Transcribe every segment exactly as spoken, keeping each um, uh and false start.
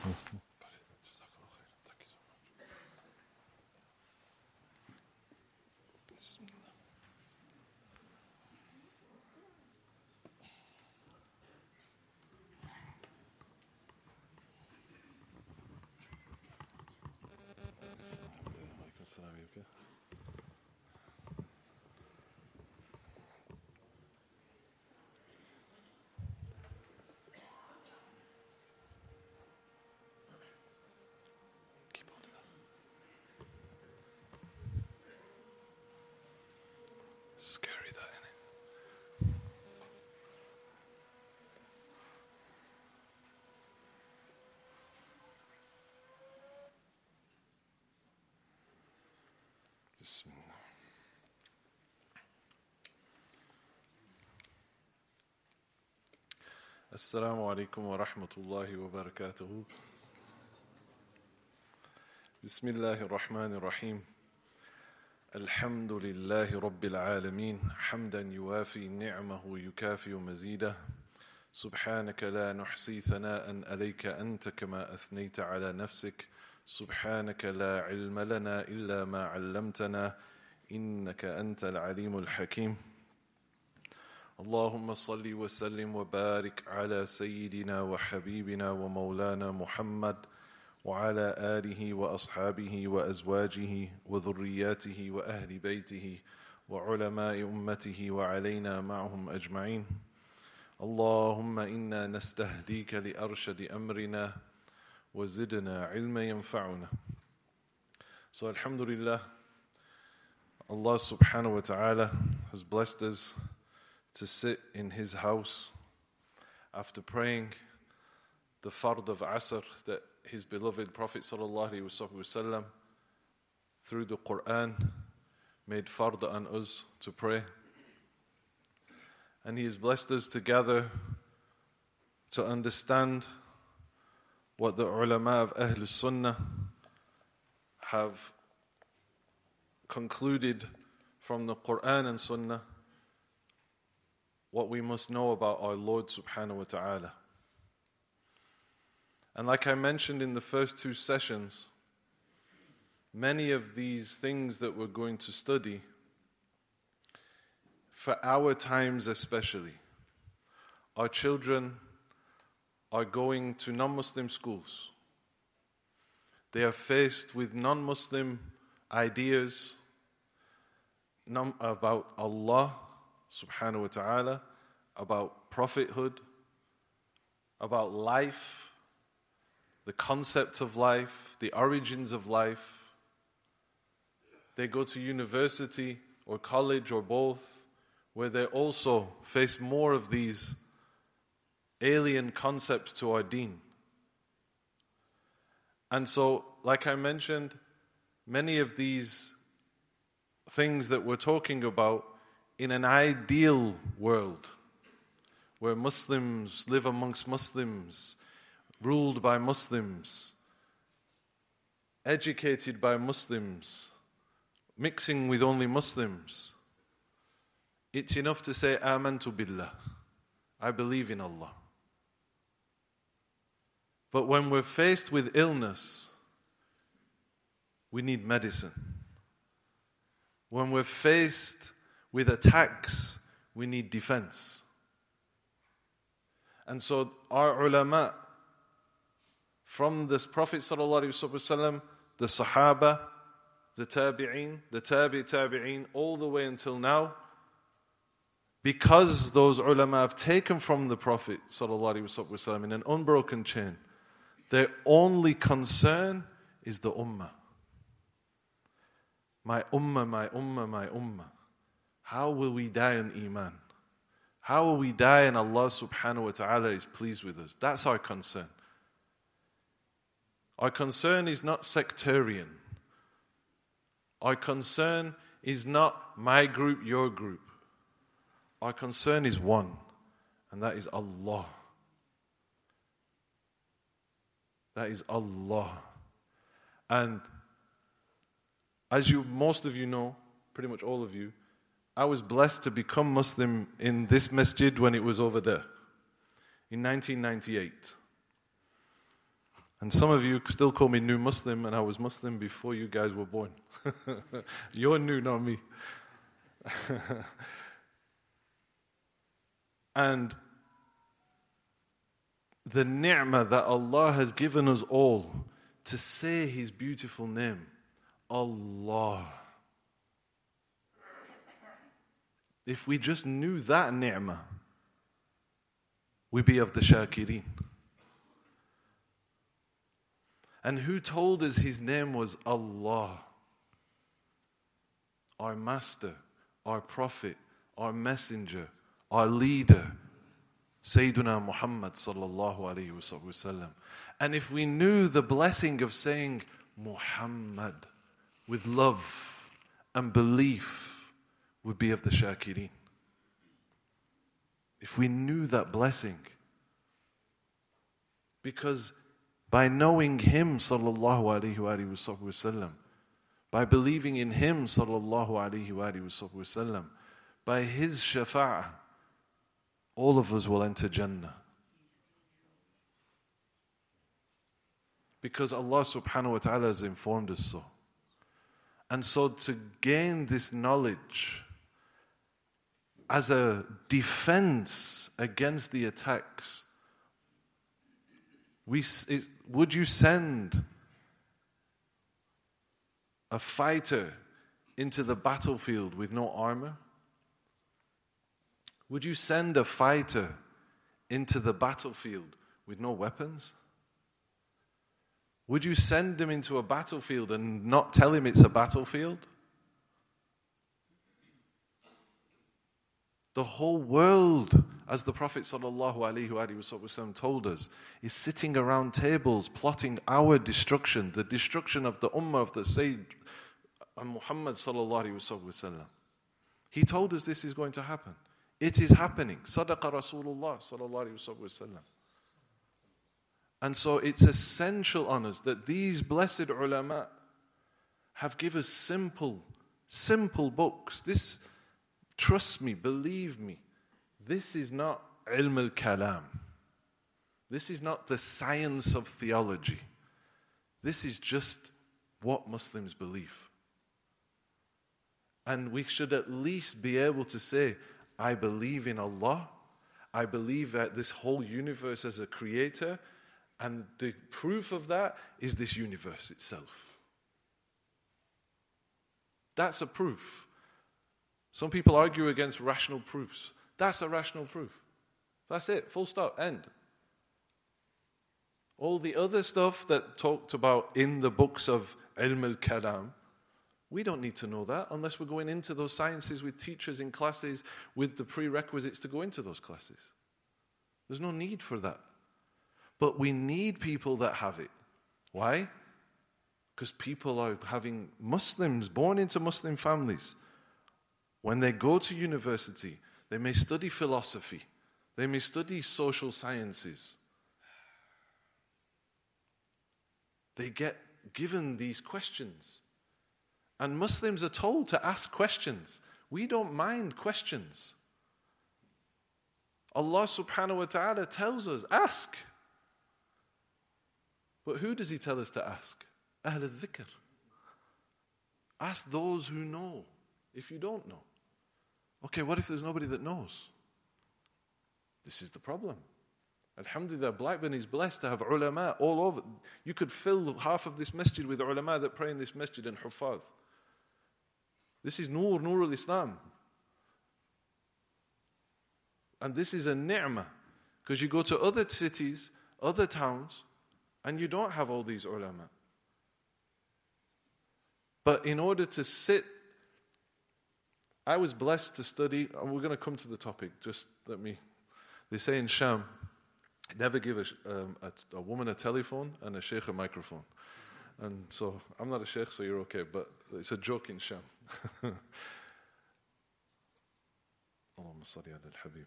Scary, that, isn't it? Bismillah. Assalamu alaikum wa rahmatullahi wa barakatuhu. Bismillahir Rahmanir Rahim. الحمد لله رب العالمين حمدا يوافي نعمه يكافئ مزيده سبحانك لا نحصي ثناء عليك أنت كما أثنيت على نفسك سبحانك لا علم لنا إلا ما علمتنا إنك أنت العليم الحكيم اللهم صل وسلم وبارك على سيدنا وحبيبنا ومولانا محمد وعلى آله وأصحابه وأزواجه وذرياته وأهل بيته وعلماء أمته وعلينا معهم أجمعين اللهم إنا نستهديك لأرشد أمرنا وزدنا علما ينفعنا. So alhamdulillah, Allah subhanahu wa ta'ala has blessed us to sit in His house after praying the fard of Asr that His beloved Prophet sallallahu alaihi wasallam through the Quran made fard on us to pray. And He has blessed us to gather to understand what the ulama of Ahlul Sunnah have concluded from the Quran and Sunnah, what we must know about our Lord subhanahu wa ta'ala. And like I mentioned in the first two sessions, many of these things that we're going to study, for our times especially, our children are going to non-Muslim schools. They are faced with non-Muslim ideas about Allah subhanahu wa ta'ala, about prophethood, about life, the concept of life, the origins of life. They go to university or college or both, where they also face more of these alien concepts to our deen. And so, like I mentioned, many of these things that we're talking about in an ideal world, where Muslims live amongst Muslims, ruled by Muslims, educated by Muslims, mixing with only Muslims, it's enough to say, Amantu Billah, I believe in Allah. But when we're faced with illness, we need medicine. When we're faced with attacks, we need defense. And so our ulama, from this Prophet sallallahu alaihi wasallam, the Sahaba, the Tabi'een, the Tabi' Tabi'een, all the way until now, because those ulama have taken from the Prophet sallallahu alaihi wasallam in an unbroken chain, their only concern is the ummah. My ummah, my ummah, my ummah. How will we die in Iman? How will we die and Allah subhanahu wa ta'ala is pleased with us? That's our concern. Our concern is not sectarian. Our concern is not my group, your group. Our concern is one, and that is Allah. That is Allah. And as you, most of you know, pretty much all of you, I was blessed to become Muslim in this masjid when it was over there, in nineteen ninety-eight. And some of you still call me new Muslim, and I was Muslim before you guys were born. You're new, not me. And the ni'mah that Allah has given us all to say His beautiful name, Allah. If we just knew that ni'mah, we'd be of the shakirin. And who told us His name was Allah? Our master, our prophet, our messenger, our leader, Sayyiduna Muhammad sallallahu alayhi wa sallam. And if we knew the blessing of saying Muhammad with love and belief, would be of the shakirin. If we knew that blessing. Because by knowing Him sallallahu alayhi wa sallam, by believing in Him sallallahu alayhi wa sallam, by His shafa'ah, all of us will enter Jannah. Because Allah subhanahu wa ta'ala has informed us so. And so to gain this knowledge as a defense against the attacks, we, it, would you send a fighter into the battlefield with no armor? Would you send a fighter into the battlefield with no weapons? Would you send him into a battlefield and not tell him it's a battlefield? The whole world, as the Prophet sallallahu alaihi wasallam told us, is sitting around tables plotting our destruction, the destruction of the ummah of the Sayyid Muhammad sallallahu alaihi wasallam. He told us this is going to happen. It is happening. Sadaqa Rasulullah sallallahu alaihi wasallam. And so it's essential on us that these blessed ulama have given us simple, simple books. This, trust me, believe me, this is not ilm al-kalam. This is not the science of theology. This is just what Muslims believe. And we should at least be able to say, I believe in Allah. I believe that this whole universe as a creator. And the proof of that is this universe itself. That's a proof. Some people argue against rational proofs. That's a rational proof. That's it. Full stop. End. All the other stuff that talked about in the books of Ilm al-Kalam, we don't need to know that unless we're going into those sciences with teachers in classes with the prerequisites to go into those classes. There's no need for that. But we need people that have it. Why? Because people are having Muslims born into Muslim families. When they go to university, they may study philosophy. They may study social sciences. They get given these questions. And Muslims are told to ask questions. We don't mind questions. Allah subhanahu wa ta'ala tells us, ask. But who does He tell us to ask? Ahl al-dhikr. Ask those who know, if you don't know. Okay, what if there's nobody that knows? This is the problem. Alhamdulillah, Blackburn is blessed to have ulama all over. You could fill half of this masjid with ulama that pray in this masjid and huffaz. This is Nur, Nur al-Islam. And this is a ni'mah. Because you go to other cities, other towns, and you don't have all these ulama. But in order to sit, I was blessed to study, and we're going to come to the topic, just let me, they say in Sham, never give a, um, a, a woman a telephone and a sheikh a microphone. And so, I'm not a sheikh, so you're okay, but it's a joke in Sham. Allahumma salli ala al-habib.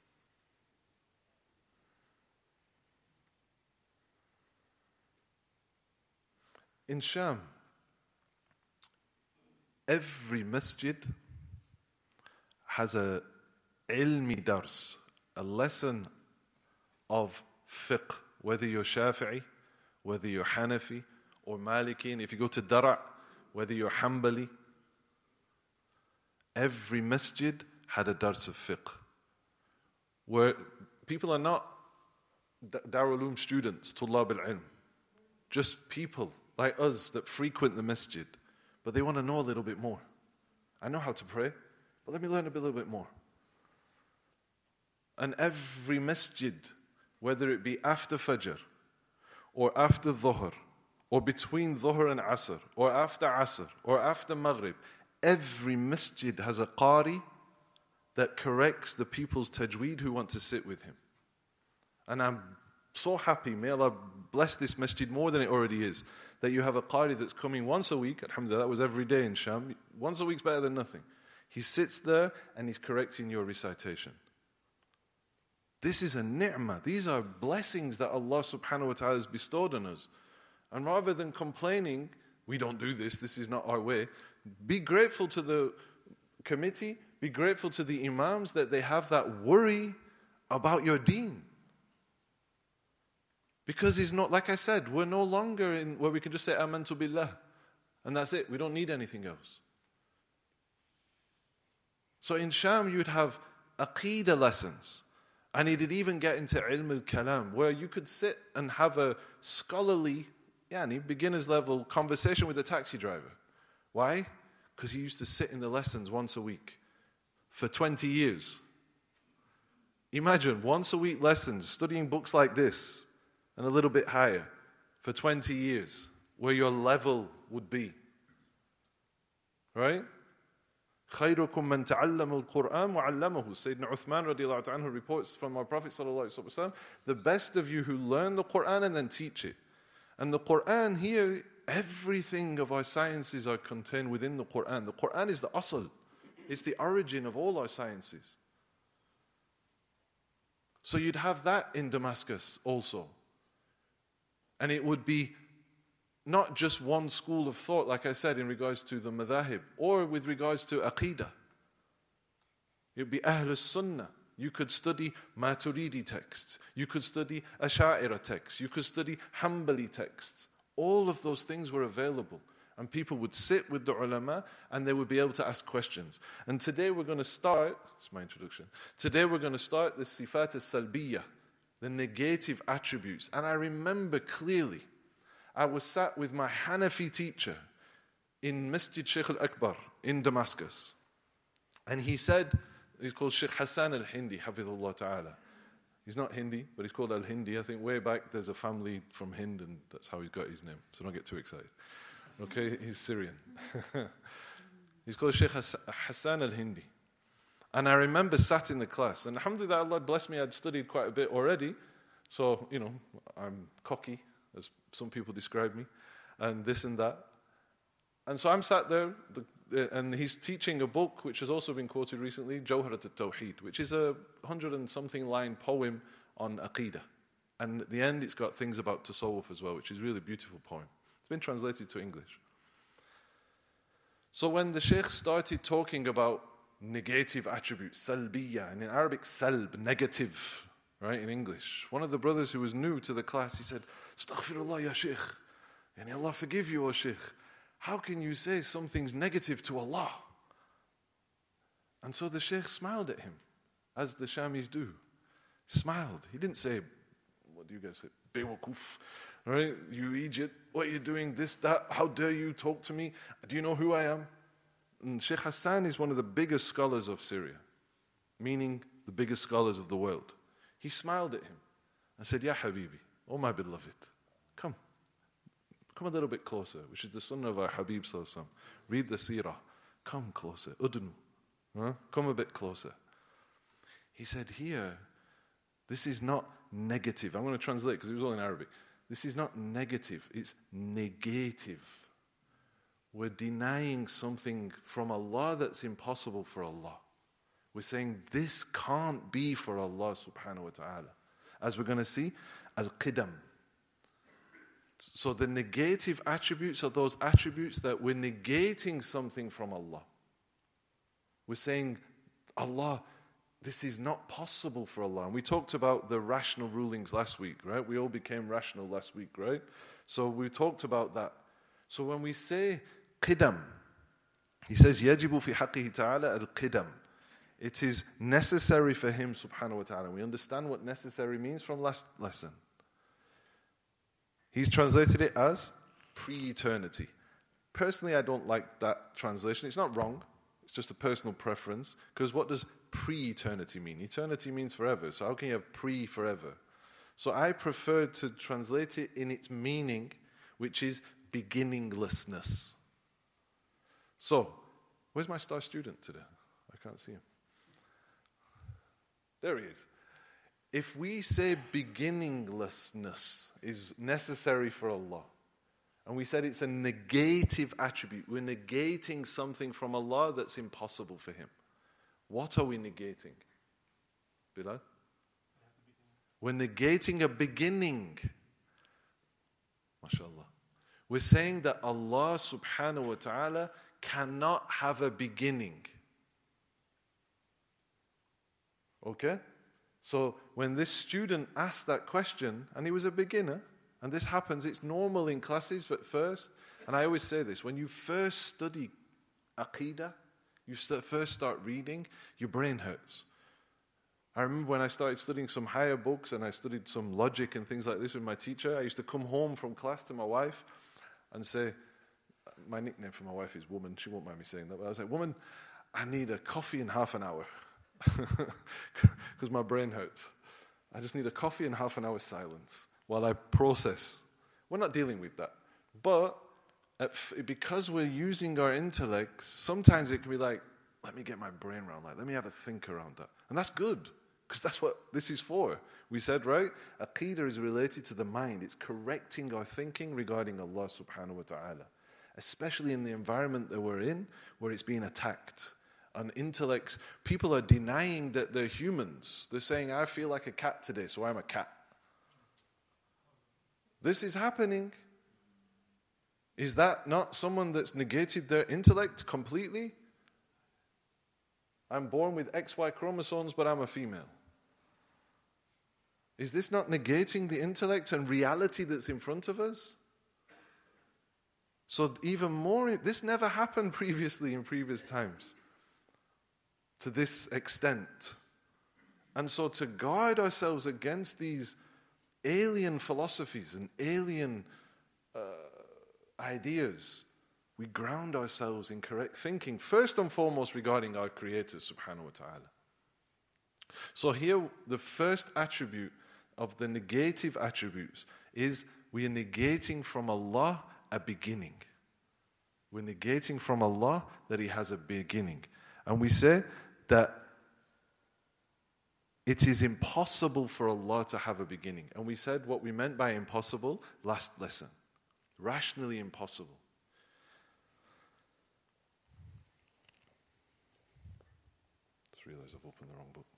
In Sham, every masjid has a ilmi dars, a lesson of fiqh, whether you're Shafi'i, whether you're Hanafi or Maliki, and if you go to Dara', whether you're Hanbali, every masjid had a dars of fiqh, where people are not Darul Uloom students, Tullab al-Ilm, just people like us that frequent the masjid, but they want to know a little bit more. I know how to pray, but let me learn a little bit more. And every masjid, whether it be after Fajr, or after Dhuhr, or between Dhuhr and Asr, or after Asr, or after Maghrib, every masjid has a qari that corrects the people's tajweed who want to sit with him. And I'm so happy, may Allah bless this masjid more than it already is, that you have a qari that's coming once a week. Alhamdulillah, that was every day in Sham. Once a week's better than nothing. He sits there and he's correcting your recitation. This is a ni'mah. These are blessings that Allah subhanahu wa ta'ala has bestowed on us. And rather than complaining, we don't do this, this is not our way, be grateful to the committee, be grateful to the imams that they have that worry about your deen. Because it's not, like I said, we're no longer in where we can just say amantu billah, and that's it, we don't need anything else. So in Sham you'd have aqeedah lessons, and it'd even get into ilm al-kalam, where you could sit and have a scholarly, yani, beginner's level conversation with a taxi driver. Why? Because he used to sit in the lessons once a week for twenty years. Imagine, once a week lessons, studying books like this, and a little bit higher, for twenty years, where your level would be. Right? خَيْرُكُمْ مَنْ تَعَلَّمُ الْقُرْآنِ وَعَلَّمَهُ. Sayyidina Uthman radiallahu anhu reports from our Prophet sallallahu alaihi wasallam, the best of you who learn the Qur'an and then teach it. And the Qur'an here, everything of our sciences are contained within the Qur'an. The Qur'an is the asl. It's the origin of all our sciences. So you'd have that in Damascus also. And it would be not just one school of thought, like I said, in regards to the madhahib, or with regards to aqeedah. It would be Ahlus Sunnah. You could study Maturidi texts. You could study Asha'ira texts. You could study Hanbali texts. All of those things were available. And people would sit with the ulama and they would be able to ask questions. And today we're going to start, that's my introduction. Today we're going to start the Sifat al-Salbiyah, the negative attributes. And I remember clearly, I was sat with my Hanafi teacher in Masjid Sheikh al-Akbar in Damascus. And he said, he's called Sheikh Hassan al-Hindi, Hafidhullah Ta'ala. He's not Hindi, but he's called al-Hindi. I think way back there's a family from Hind and that's how he's got his name. So don't get too excited. Okay, he's Syrian. He's called Sheikh Hassan al-Hindi. And I remember sat in the class. And alhamdulillah, Allah blessed me, I'd studied quite a bit already. So, you know, I'm cocky, as some people describe me, and this and that. And so I'm sat there, and he's teaching a book which has also been quoted recently, Jawharat al-Tawheed, which is a hundred and something line poem on aqeedah. And at the end it's got things about tasawwuf as well, which is a really beautiful poem. It's been translated to English. So when the Sheikh started talking about negative attributes, salbiyya, and in Arabic salb, negative, right, in English, one of the brothers who was new to the class, he said, Astaghfirullah ya Sheikh, yani Allah forgive you, O Sheikh. How can you say something's negative to Allah? And so the Sheikh smiled at him, as the Shamis do. Smiled. He didn't say, what do you guys say? Bewakuf. Right? You Egypt, what are you doing? This, that, how dare you talk to me? Do you know who I am? And Sheikh Hassan is one of the biggest scholars of Syria, meaning the biggest scholars of the world. He smiled at him and said, Ya Habibi, oh my beloved, come. Come a little bit closer, which is the sunnah of our Habib sallallahu alaihi wasallam. Read the seerah. Come closer. Udnu. Huh? Come a bit closer. He said here, this is not negative. I'm going to translate because it was all in Arabic. This is not negative, it's negative. We're denying something from Allah that's impossible for Allah. We're saying this can't be for Allah subhanahu wa ta'ala. As we're going to see, al-qidam. So the negative attributes are those attributes that we're negating something from Allah. We're saying, Allah, This is not possible for Allah. And we talked about the rational rulings last week, right? We all became rational last week, right? So we talked about that. So when we say qidam, he says, يَجِبُ فِي حَقِّهِ تَعَالَى الْقِدَمِ. It is necessary for him, subhanahu wa ta'ala. We understand what necessary means from last lesson. He's translated it as pre-eternity. Personally, I don't like that translation. It's not wrong. It's just a personal preference. Because what does pre-eternity mean? Eternity means forever. So how can you have pre-forever? So I prefer to translate it in its meaning, which is beginninglessness. So, where's my star student today? I can't see him. There he is. If we say beginninglessness is necessary for Allah, and we said it's a negative attribute, we're negating something from Allah that's impossible for Him. What are we negating? Bilal? We're negating a beginning. MashaAllah. We're saying that Allah subhanahu wa ta'ala cannot have a beginning. Okay? So when this student asked that question, and he was a beginner, and this happens, it's normal in classes at first, and I always say this, when you first study Aqidah, you st- first start reading, your brain hurts. I remember when I started studying some higher books, and I studied some logic and things like this with my teacher, I used to come home from class to my wife and say, my nickname for my wife is Woman, she won't mind me saying that, but I was like, Woman, I need a coffee in half an hour. Because my brain hurts. I just need a coffee and half an hour silence while I process. We're not dealing with that. But f- because we're using our intellect, sometimes it can be like, let me get my brain around that. Let me have a think around that. And that's good, because that's what this is for. We said, right? Aqeedah is related to the mind. It's correcting our thinking regarding Allah subhanahu wa ta'ala. Especially in the environment that we're in, where it's being attacked. And intellects, people are denying that they're humans. They're saying, I feel like a cat today, so I'm a cat. This is happening. Is that not someone that's negated their intellect completely? I'm born with X Y chromosomes, but I'm a female. Is this not negating the intellect and reality that's in front of us? So even more, this never happened previously in previous times. To this extent. And so to guard ourselves against these alien philosophies and alien uh, ideas, we ground ourselves in correct thinking, first and foremost regarding our Creator, subhanahu wa ta'ala. So here, the first attribute of the negative attributes is we are negating from Allah a beginning. We're negating from Allah that He has a beginning. And we say that it is impossible for Allah to have a beginning. And we said what we meant by impossible last lesson. Rationally impossible. Just realized I've opened the wrong book.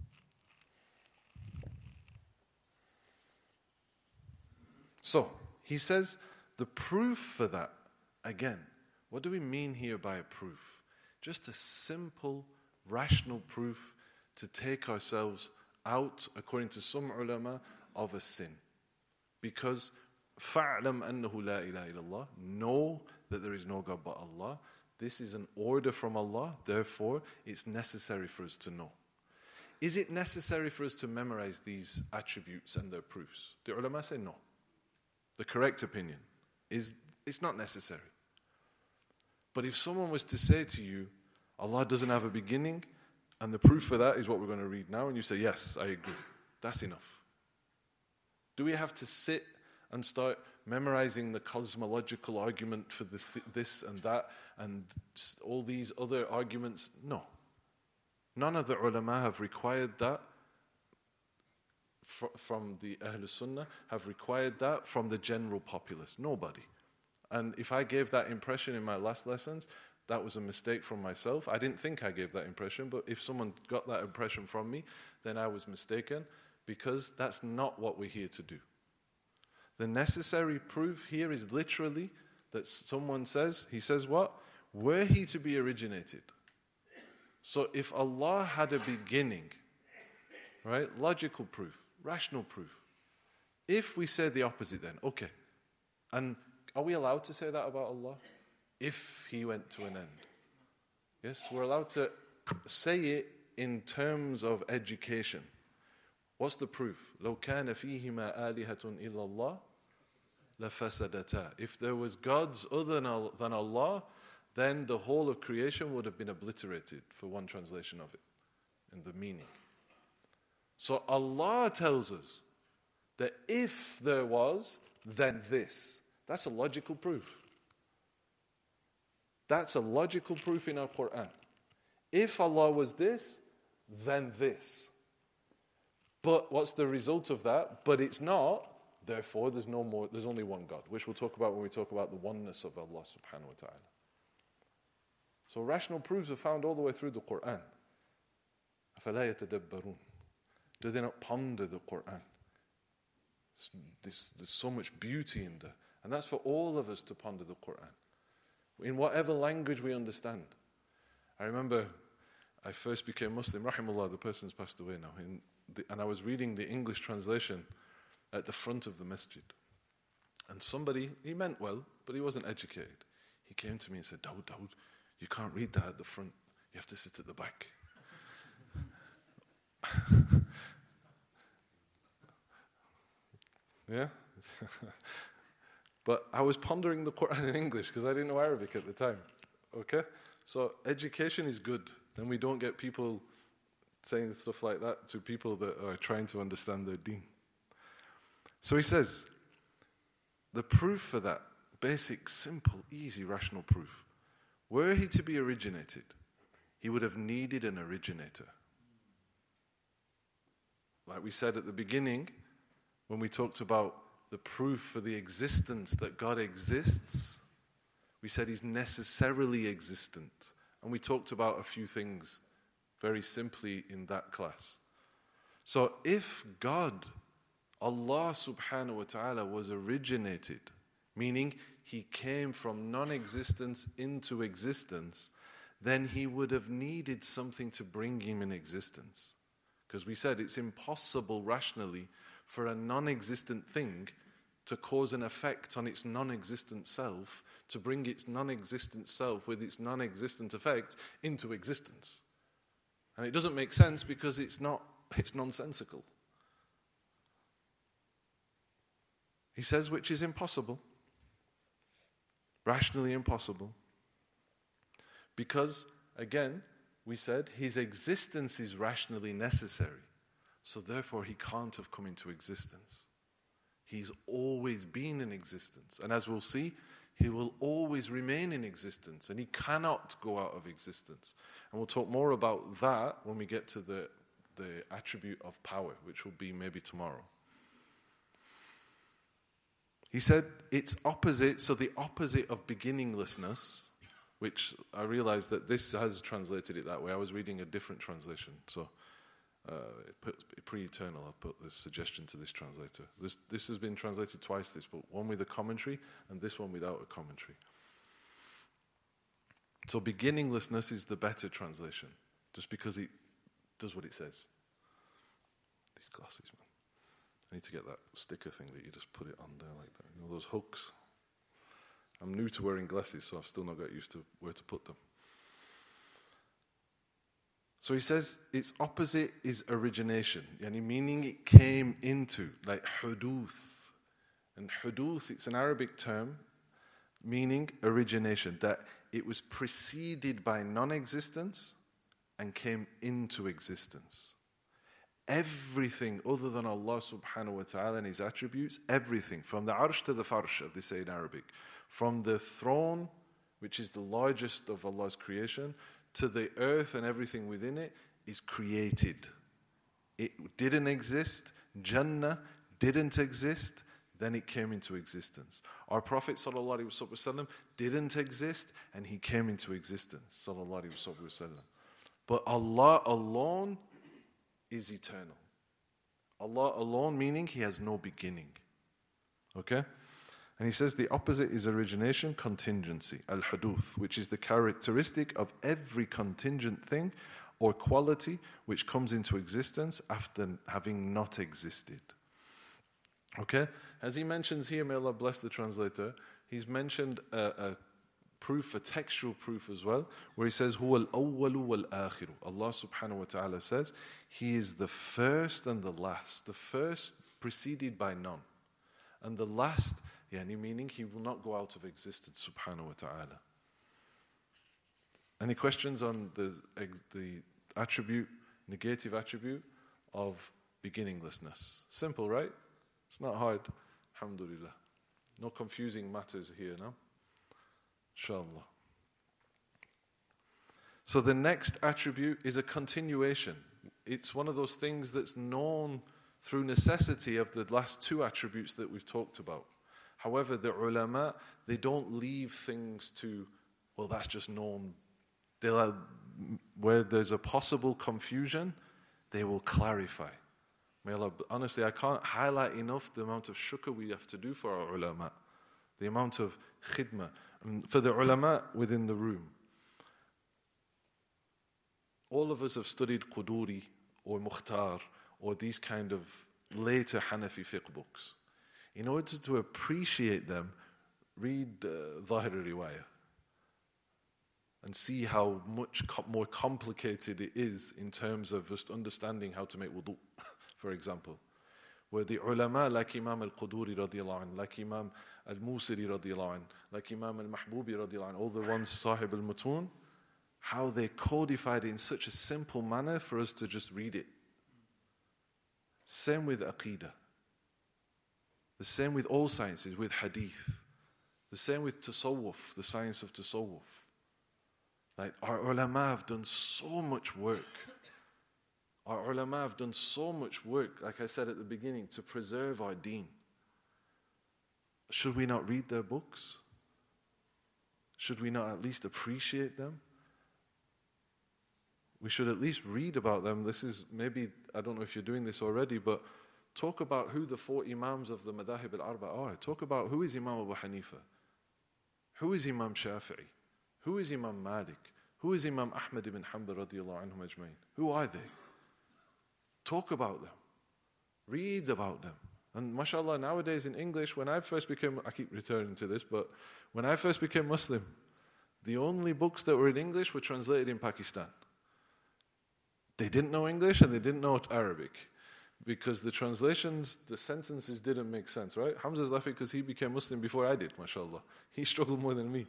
So, he says the proof for that, again, what do we mean here by a proof? Just a simple rational proof to take ourselves out, according to some ulama, of a sin. Because فَعْلَمْ أَنَّهُ لَا إِلَهَ إِلَّا اللَّهِ, know that there is no God but Allah. This is an order from Allah, therefore it's necessary for us to know. Is it necessary for us to memorize these attributes and their proofs? The ulama say no. The correct opinion is it's not necessary. But if someone was to say to you, Allah doesn't have a beginning, and the proof for that is what we're going to read now, and you say, yes, I agree. That's enough. Do we have to sit and start memorizing the cosmological argument for the th- this and that, and all these other arguments? No. None of the ulama have required that fr- from the Ahlul Sunnah, have required that from the general populace. Nobody. And if I gave that impression in my last lessons, that was a mistake from myself. I didn't think I gave that impression, but if someone got that impression from me, then I was mistaken, because that's not what we're here to do. The necessary proof here is literally that someone says, he says what? Were He to be originated. So if Allah had a beginning, Right? Logical proof, rational proof. If we say the opposite then, okay. And are we allowed to say that about Allah? If He went to an end. Yes, we're allowed to say it in terms of education. What's the proof? لو كان فيهما آلهة إلا الله لفسدتا. If there was gods other than Allah, then the whole of creation would have been obliterated, for one translation of it, in the meaning. So Allah tells us that if there was, then this. That's a logical proof. That's a logical proof in our Quran. If Allah was this, then this. But what's the result of that? But it's not, therefore there's no more, there's only one God, which we'll talk about when we talk about the oneness of Allah subhanahu wa ta'ala. So rational proofs are found all the way through the Quran. أَفَلَا يَتَدَبَّرُونَ. Do they not ponder the Quran? There's, there's so much beauty in there. And that's for all of us to ponder the Quran. In whatever language we understand. I remember I first became Muslim, rahimullah, the person's passed away now, in the, and I was reading the English translation at the front of the masjid. And somebody, he meant well, but he wasn't educated. He came to me and said, Dawood, Dawood, you can't read that at the front. You have to sit at the back. Yeah? But I was pondering the Quran in English because I didn't know Arabic at the time. Okay? So education is good. Then we don't get people saying stuff like that to people that are trying to understand their deen. So he says, the proof for that, basic, simple, easy, rational proof, were he to be originated, he would have needed an originator. Like we said at the beginning, when we talked about the proof for the existence that God exists, we said He's necessarily existent. And we talked about a few things very simply in that class. So if God, Allah subhanahu wa ta'ala, was originated, meaning He came from non-existence into existence, then He would have needed something to bring Him in existence. Because we said it's impossible rationally for a non-existent thing to cause an effect on its non-existent self, to bring its non-existent self with its non-existent effect into existence. And it doesn't make sense because it's not, it's nonsensical. He says, which is impossible. Rationally impossible. Because, again, we said his existence is rationally necessary. So therefore he can't have come into existence. He's always been in existence. And as we'll see, He will always remain in existence. And He cannot go out of existence. And we'll talk more about that when we get to the, the attribute of power, which will be maybe tomorrow. He said it's opposite, so the opposite of beginninglessness, which I realized that this has translated it that way. I was reading a different translation, so uh, it put pre-eternal. I'll put this suggestion to this translator. This, this has been translated twice, this book, one with a commentary and this one without a commentary. So beginninglessness is the better translation, just because it does what it says. These glasses, man. I need to get that sticker thing that you just put it on there like that. You know, those hooks. I'm new to wearing glasses, so I've still not got used to where to put them. So he says its opposite is origination, yani meaning it came into, like huduth. And huduth, it's an Arabic term meaning origination, that it was preceded by non-existence and came into existence. Everything other than Allah subhanahu wa ta'ala and His attributes, everything, from the arsh to the farsh, as they say in Arabic, from the throne, which is the largest of Allah's creation, to the earth and everything within it, is created. It didn't exist. Jannah didn't exist. Then it came into existence. Our Prophet sallallahu alaihi wasallam didn't exist, and he came into existence. Sallallahu alaihi wasallam. But Allah alone is eternal. Allah alone, meaning He has no beginning. Okay? And he says the opposite is origination, contingency, al-huduth, which is the characteristic of every contingent thing or quality which comes into existence after having not existed. Okay? As he mentions here, may Allah bless the translator, he's mentioned a, a proof, a textual proof as well, where he says, هُوَ الْأَوَّلُ وَالْآخِرُ. Allah subhanahu wa ta'ala says, He is the first and the last. The first preceded by none. And the last, yani meaning He will not go out of existence, subhanahu wa ta'ala. Any questions on the, the attribute, negative attribute of beginninglessness? Simple, right? It's not hard. Alhamdulillah. No confusing matters here, no? Inshallah. So the next attribute is a continuation. It's one of those things that's known through necessity of the last two attributes that we've talked about. However, the ulama, they don't leave things to, well, that's just known. They'll, where there's a possible confusion, they will clarify. May Allah, honestly, I can't highlight enough the amount of shukr we have to do for our ulama, the amount of khidmah. And for the ulama within the room, all of us have studied Quduri or Mukhtar or these kind of later Hanafi fiqh books. In order to appreciate them, read uh, Zahir al-Riwayah and see how much co- more complicated it is in terms of just understanding how to make wudu, for example. Where the ulama like Imam al-Quduri radiallahu anh, like Imam al-Musiri radiallahu anh, like Imam al-Mahbubi radiallahu anh, all the ones Sahib al-Mutun, how they codified it in such a simple manner for us to just read it. Same with Aqidah. The same with all sciences, with Hadith. The same with Tasawwuf, the science of Tasawwuf. Like our ulama have done so much work. Our ulama have done so much work, like I said at the beginning, to preserve our deen. Should we not read their books? Should we not at least appreciate them? We should at least read about them. This is maybe, I don't know if you're doing this already, but talk about who the four Imams of the Madahib al-Arba are. Talk about who is Imam Abu Hanifa? Who is Imam Shafi'i? Who is Imam Malik? Who is Imam Ahmad ibn Hanbal radiallahu anhum ajmain? Who are they? Talk about them. Read about them. And mashallah, nowadays in English, when I first became, I keep returning to this, but when I first became Muslim, the only books that were in English were translated in Pakistan. They didn't know English and they didn't know Arabic because the translations, the sentences didn't make sense, right? Hamza's laughing because he became Muslim before I did, mashallah. He struggled more than me.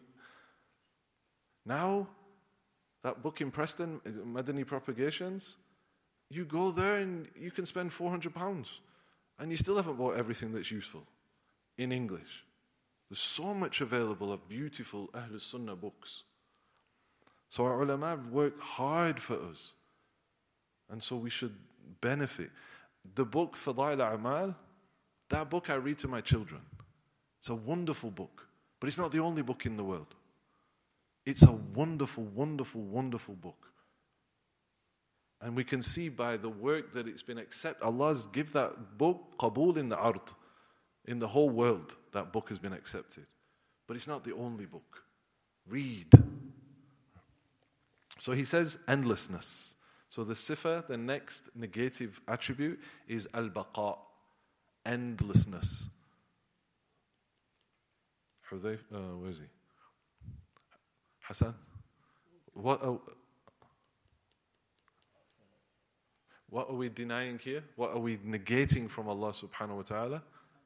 Now, that book in Preston, Madani Propagations, you go there and you can spend four hundred pounds and you still haven't bought everything that's useful in English. There's so much available of beautiful Ahlul Sunnah books. So our ulama work hard for us. And so we should benefit. The book, Fadail A'mal, that book I read to my children. It's a wonderful book. But it's not the only book in the world. It's a wonderful, wonderful, wonderful book. And we can see by the work that it's been accepted. Allah's give that book qabul in the ard. In the whole world, that book has been accepted. But it's not the only book. Read. So he says endlessness. So the sifa, the next negative attribute, is al-baqa, endlessness. Hudayf, uh, where is he? Hassan? What are, what are we denying here? What are we negating from Allah subhanahu wa ta'ala?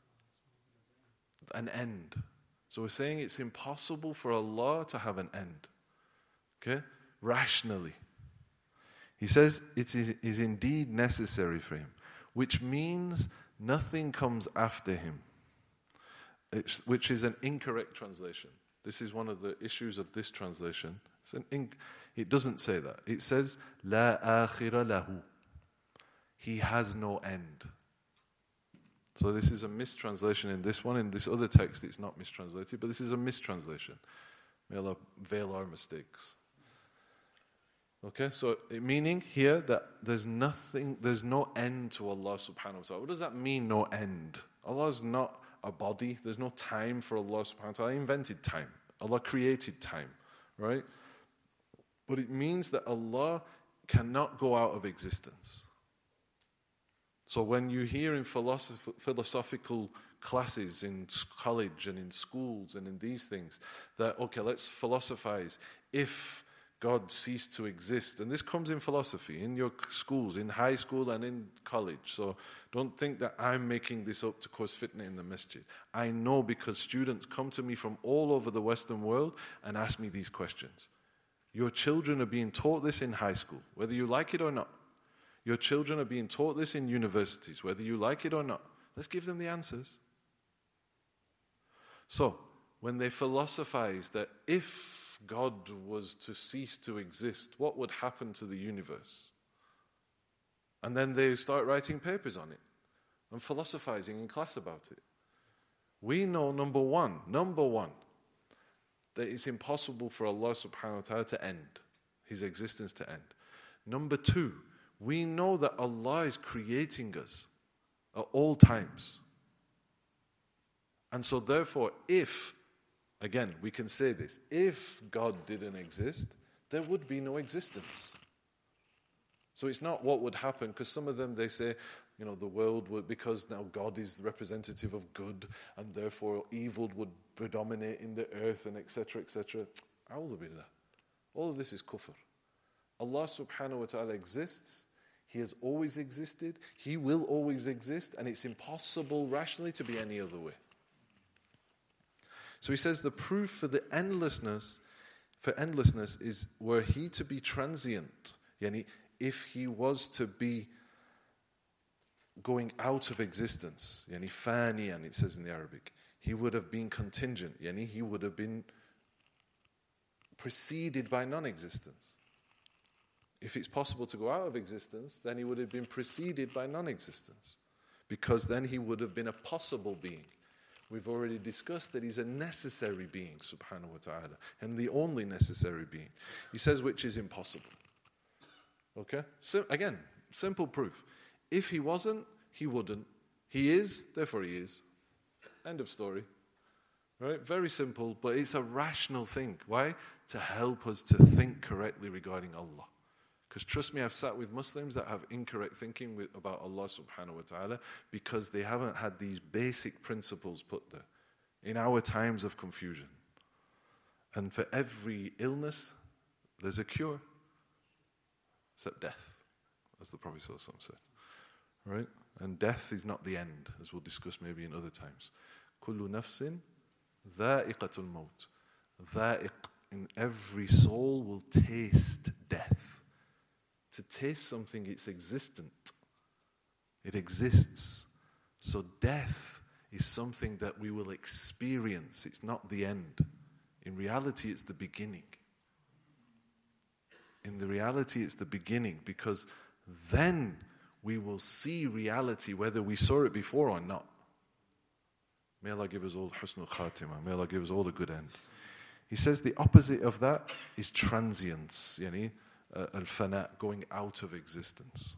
An end. So we're saying it's impossible for Allah to have an end. Okay? Rationally. He says it is, is indeed necessary for him, which means nothing comes after him, it's, which is an incorrect translation. This is one of the issues of this translation. It's an inc- it doesn't say that. It says, La akhira lahu. He has no end. So this is a mistranslation in this one. In this other text, it's not mistranslated, but this is a mistranslation. May Allah veil our mistakes. Okay, so meaning here that there's nothing, there's no end to Allah subhanahu wa ta'ala. What does that mean, no end? Allah's not a body. There's no time for Allah subhanahu wa ta'ala. He invented time. Allah created time, right? But it means that Allah cannot go out of existence. So when you hear in philosoph- philosophical classes in college and in schools and in these things that, okay, let's philosophize if God ceased to exist. And this comes in philosophy, in your schools, in high school and in college. So don't think that I'm making this up to cause fitna in the masjid. I know because students come to me from all over the Western world and ask me these questions. Your children are being taught this in high school, whether you like it or not. Your children are being taught this in universities, whether you like it or not. Let's give them the answers. So, when they philosophize that if God was to cease to exist, what would happen to the universe? And then they start writing papers on it and philosophizing in class about it. We know, number one, number one, that it's impossible for Allah subhanahu wa ta'ala to end, His existence to end. Number two, we know that Allah is creating us at all times. And so therefore, if, again, we can say this, if God didn't exist, there would be no existence. So it's not what would happen, because some of them, they say, you know, the world would, because now God is the representative of good, and therefore evil would predominate in the earth, and et cetera, et cetera. A'udhu billah. All of this is kufr. Allah subhanahu wa ta'ala exists. He has always existed. He will always exist, and it's impossible rationally to be any other way. So he says the proof for the endlessness, for endlessness is were he to be transient, yani if he was to be going out of existence, yani faniyan, it says in the Arabic, he would have been contingent, yani he would have been preceded by non-existence. If it's possible to go out of existence, then he would have been preceded by non-existence, because then he would have been a possible being. We've already discussed that he's a necessary being, subhanahu wa ta'ala, and the only necessary being. He says which is impossible. Okay? So again, simple proof. If he wasn't, he wouldn't. He is, therefore he is. End of story. Right? Very simple, but it's a rational thing. Why? To help us to think correctly regarding Allah. Because trust me, I've sat with Muslims that have incorrect thinking with, about Allah subhanahu wa ta'ala because they haven't had these basic principles put there in our times of confusion. And for every illness, there's a cure, except death, as the Prophet ﷺ said. Right? And death is not the end, as we'll discuss maybe in other times. Kullu nafsin dha'iqatul maut. Dha'iq, in every soul will taste death. To taste something, it's existent. It exists. So death is something that we will experience. It's not the end. In reality, it's the beginning. In the reality, it's the beginning, because then we will see reality whether we saw it before or not. May Allah give us all husnul khatimah. May Allah give us all the good end. He says the opposite of that is transience, yani, uh, al-fana, going out of existence.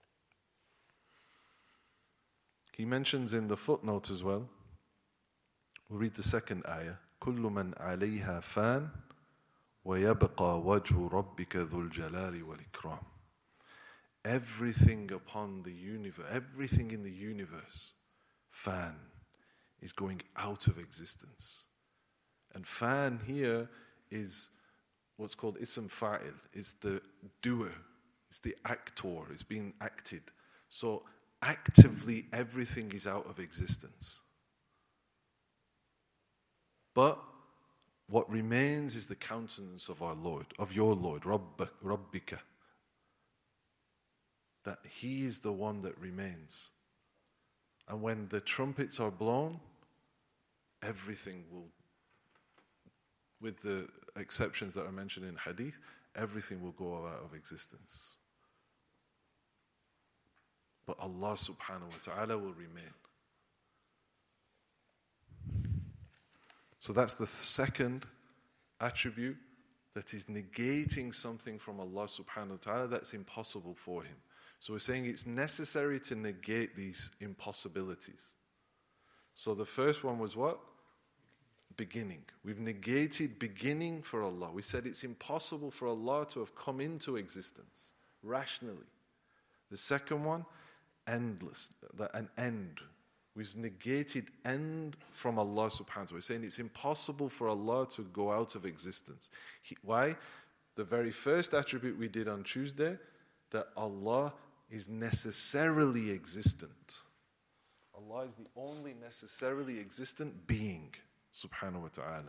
He mentions in the footnote as well, we'll read the second ayah, كُلُّ مَنْ عَلَيْهَا فَانٍ وَيَبْقَى وَجْهُ رَبِّكَ ذُو الْجَلَالِ وَالْإِكْرَامِ. Everything upon the universe, everything in the universe, fan, is going out of existence. And fan here is what's called ism fa'il. It's the doer. It's the actor. It's being acted. So actively everything is out of existence. But what remains is the countenance of our Lord, of your Lord, Rabb, Rabbika. That He is the one that remains. And when the trumpets are blown, everything will, with the exceptions that are mentioned in hadith, everything will go out of existence. But Allah subhanahu wa ta'ala will remain. So that's the second attribute that is negating something from Allah subhanahu wa ta'ala that's impossible for Him. So we're saying it's necessary to negate these impossibilities. So the first one was what? Beginning. We've negated beginning for Allah. We said it's impossible for Allah to have come into existence. rationally. The second one, endless, an end. We've negated end from Allah subhanahu wa ta'ala. We're saying it's impossible for Allah to go out of existence. He, why? The very first attribute we did on Tuesday, that Allah is necessarily existent. Allah is the only necessarily existent being, subhanahu wa ta'ala.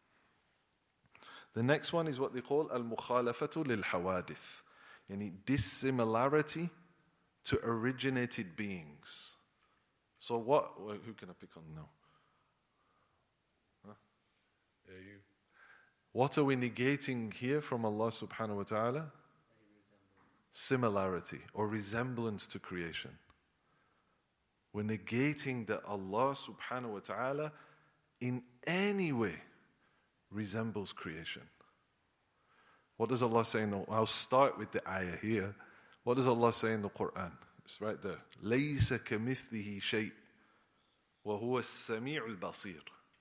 The next one is what they call al-mukhalafatu lil-hawadith, yani dissimilarity to originated beings. So what, who can I pick on now? Huh? Yeah, you. What are we negating here from Allah subhanahu wa ta'ala? Similarity or resemblance to creation. We're negating that Allah subhanahu wa ta'ala in any way resembles creation. What does Allah say in the, I'll start with the ayah here. What does Allah say in the Quran? It's right there. لَيْسَ كَمِثْلِهِ شَيْءٍ وَهُوَ السَّمِيعُ الْبَصِيرُ.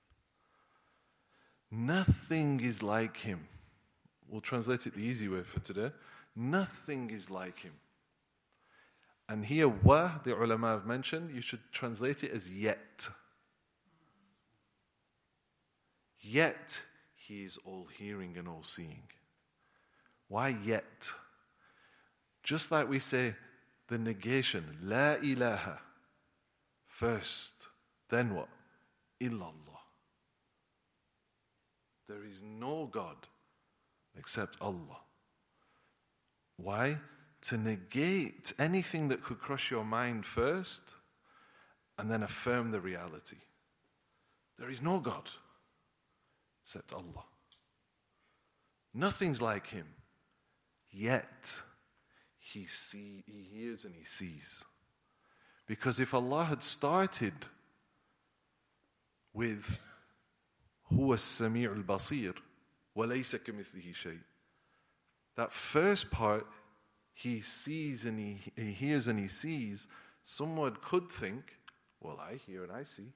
Nothing is like him. We'll translate it the easy way for today. Nothing is like him. And here, wa, the ulama have mentioned, you should translate it as yet. Yet, he is all hearing and all seeing. Why yet? Just like we say the negation, la ilaha, first, then what? Illallah. There is no God except Allah. Why? To negate anything that could cross your mind first and then affirm the reality. There is no God except Allah. Nothing's like him. Yet, he see, he hears and he sees. Because if Allah had started with Huwa as-Sami'u al-Basir wa laysa kamithlihi shay', that first part, he sees and he, he hears and he sees, someone could think, well, I hear and I see.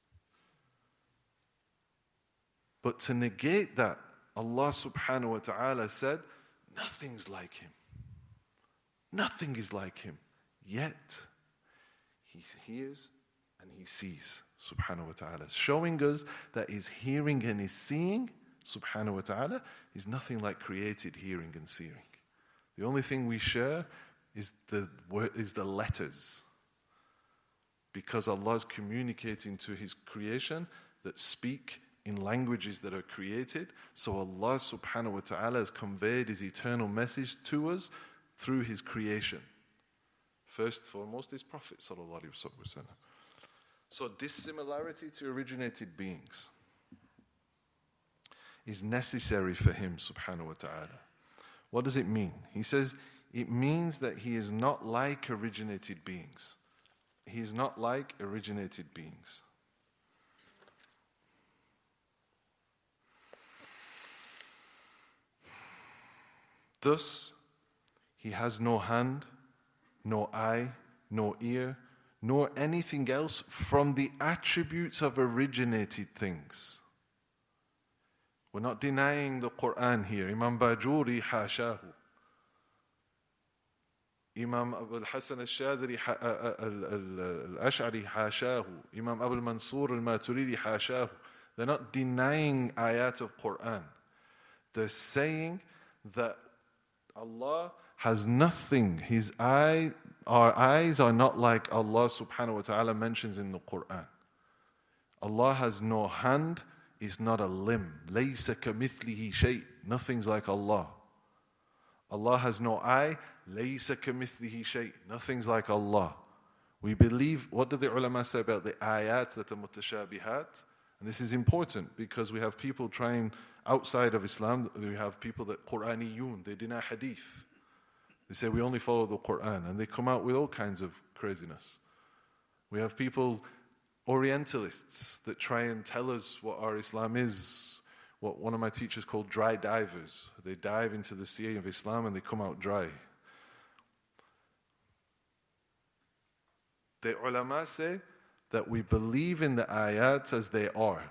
But to negate that, Allah subhanahu wa ta'ala said, nothing's like him. Nothing is like him. Yet, he hears and he sees, subhanahu wa ta'ala. Showing us that his hearing and his seeing, subhanahu wa ta'ala, is nothing like created hearing and seeing. The only thing we share is the is the letters. Because Allah is communicating to his creation that speak in languages that are created. So Allah subhanahu wa ta'ala has conveyed his eternal message to us through his creation. First and foremost, his Prophet sallallahu alaihi wasallam. So dissimilarity to originated beings is necessary for him subhanahu wa ta'ala. What does it mean? He says it means that he is not like originated beings. He is not like originated beings. Thus, he has no hand, no eye, no ear, nor anything else from the attributes of originated things. We're not denying the Quran here. Imam Bajuri, hashahu. Imam Abu al-Hasan al-Shadri al-Ash'ari, hashahu. Imam Abu al-Mansur al-Maturidi, hashahu. They're not denying ayat of Quran. They're saying that Allah has nothing. His eye, our eyes are not like Allah subhanahu wa ta'ala mentions in the Quran. Allah has no hand, is not a limb. Laysa kamithlihi shay'. Nothing's like Allah. Allah has no eye. Laysa kamithlihi shay'. Nothing's like Allah. We believe, what do the ulama say about the ayat that are mutashabihat? And this is important because we have people trying outside of Islam, we have people that Quraniyun, they deny hadith. They say we only follow the Quran, and they come out with all kinds of craziness. We have people, Orientalists, that try and tell us what our Islam is, what one of my teachers called dry divers. They dive into the sea of Islam and they come out dry. The ulama say that we believe in the ayats as they are.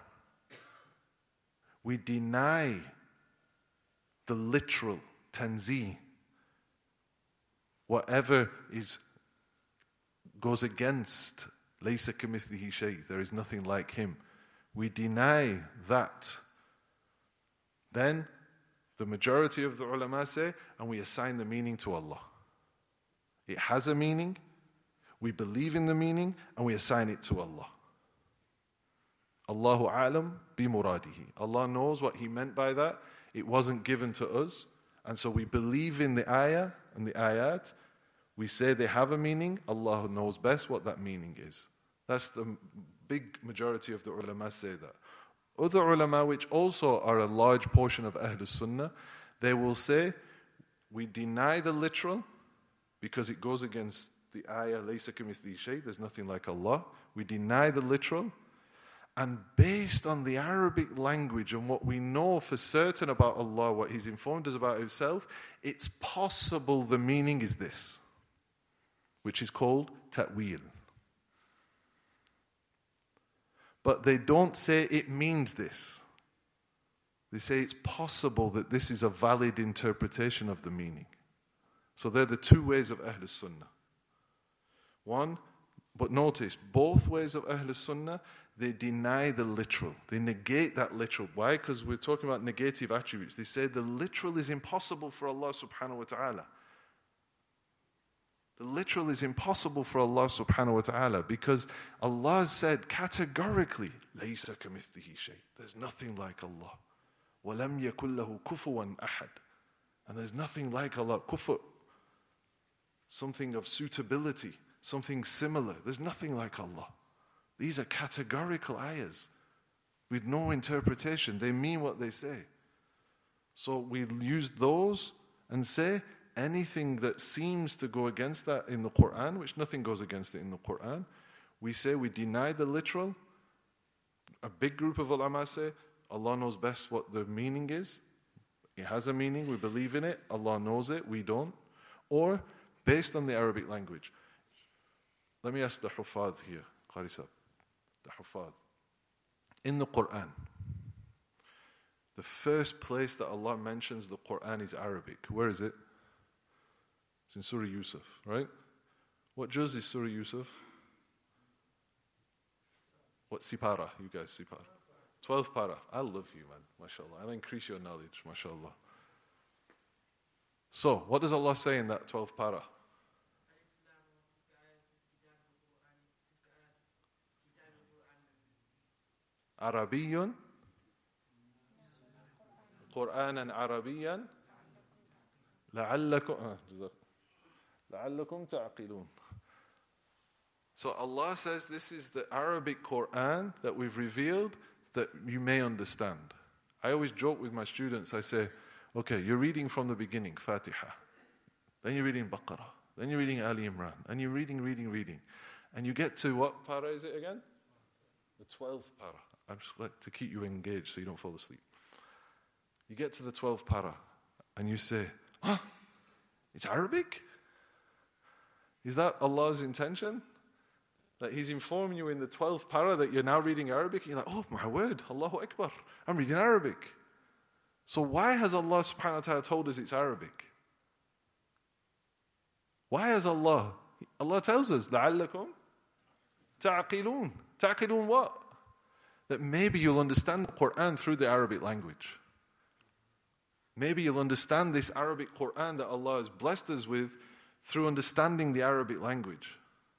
We deny the literal tanzih, whatever is goes against laysa kamithlihi shay, there is nothing like him, we deny that, then the majority of the ulama say, and we assign the meaning to Allah. It has a meaning, we believe in the meaning, and we assign it to Allah. Allahu a'lam bi muradihi. Allah knows what He meant by that. It wasn't given to us. And so we believe in the ayah and the ayat. We say they have a meaning. Allah knows best what that meaning is. That's the big majority of the ulama say that. Other ulama, which also are a large portion of Ahlus Sunnah, they will say, we deny the literal because it goes against the ayah, laysa kamithlihi shay, there's nothing like Allah. We deny the literal. And based on the Arabic language and what we know for certain about Allah, what He's informed us about Himself, it's possible the meaning is this, which is called ta'wil. But they don't say it means this. They say it's possible that this is a valid interpretation of the meaning. So they're the two ways of Ahlus Sunnah. One, but notice, both ways of Ahlus Sunnah, they deny the literal. They negate that literal. Why? Because we're talking about negative attributes. They say the literal is impossible for Allah subhanahu wa ta'ala. The literal is impossible for Allah subhanahu wa ta'ala because Allah said categorically, لَيْسَ كَمِثْلِهِ شَيْءٍ. There's nothing like Allah. وَلَمْ يَكُنْ لَهُ كُفُوًا أَحَدٍ. And there's nothing like Allah. Kufu, something of suitability, something similar. There's nothing like Allah. These are categorical ayahs with no interpretation. They mean what they say. So we use those and say anything that seems to go against that in the Quran, which nothing goes against it in the Quran, we say we deny the literal. A big group of ulama say Allah knows best what the meaning is. It has a meaning, we believe in it. Allah knows it, we don't. Or based on the Arabic language. Let me ask the Huffaz here, Qarisa. The Huffaz. In the Quran, the first place that Allah mentions the Quran is Arabic. Where is it? It's in Surah Yusuf, right? What juz is Surah Yusuf? What sipara? You guys, sipara. Twelve para. I love you, man. MashaAllah. I'll increase your knowledge. MashaAllah. So, what does Allah say in that twelve para? Arabiyyun, Qur'anan Arabiyyan, la'allakum, la'allakum ta'qilun. So Allah says this is the Arabic Qur'an that we've revealed that you may understand. I always joke with my students, I say, okay, you're reading from the beginning, Fatiha. Then you're reading Baqarah. Then you're reading Ali Imran. And you're reading, reading, reading. And you get to what para is it again? The twelfth para. I just like to keep you engaged so you don't fall asleep. You get to the twelfth para and you say, huh, it's Arabic? Is that Allah's intention? That He's informing you in the twelfth para that you're now reading Arabic? You're like, oh my word, Allahu Akbar, I'm reading Arabic. So why has Allah subhanahu wa ta'ala told us it's Arabic? Why has Allah? Allah tells us, لَعَلَّكُمْ تَعْقِلُونَ. تَعْقِلُونَ what? That maybe you'll understand the Quran through the Arabic language. Maybe you'll understand this Arabic Quran that Allah has blessed us with through understanding the Arabic language.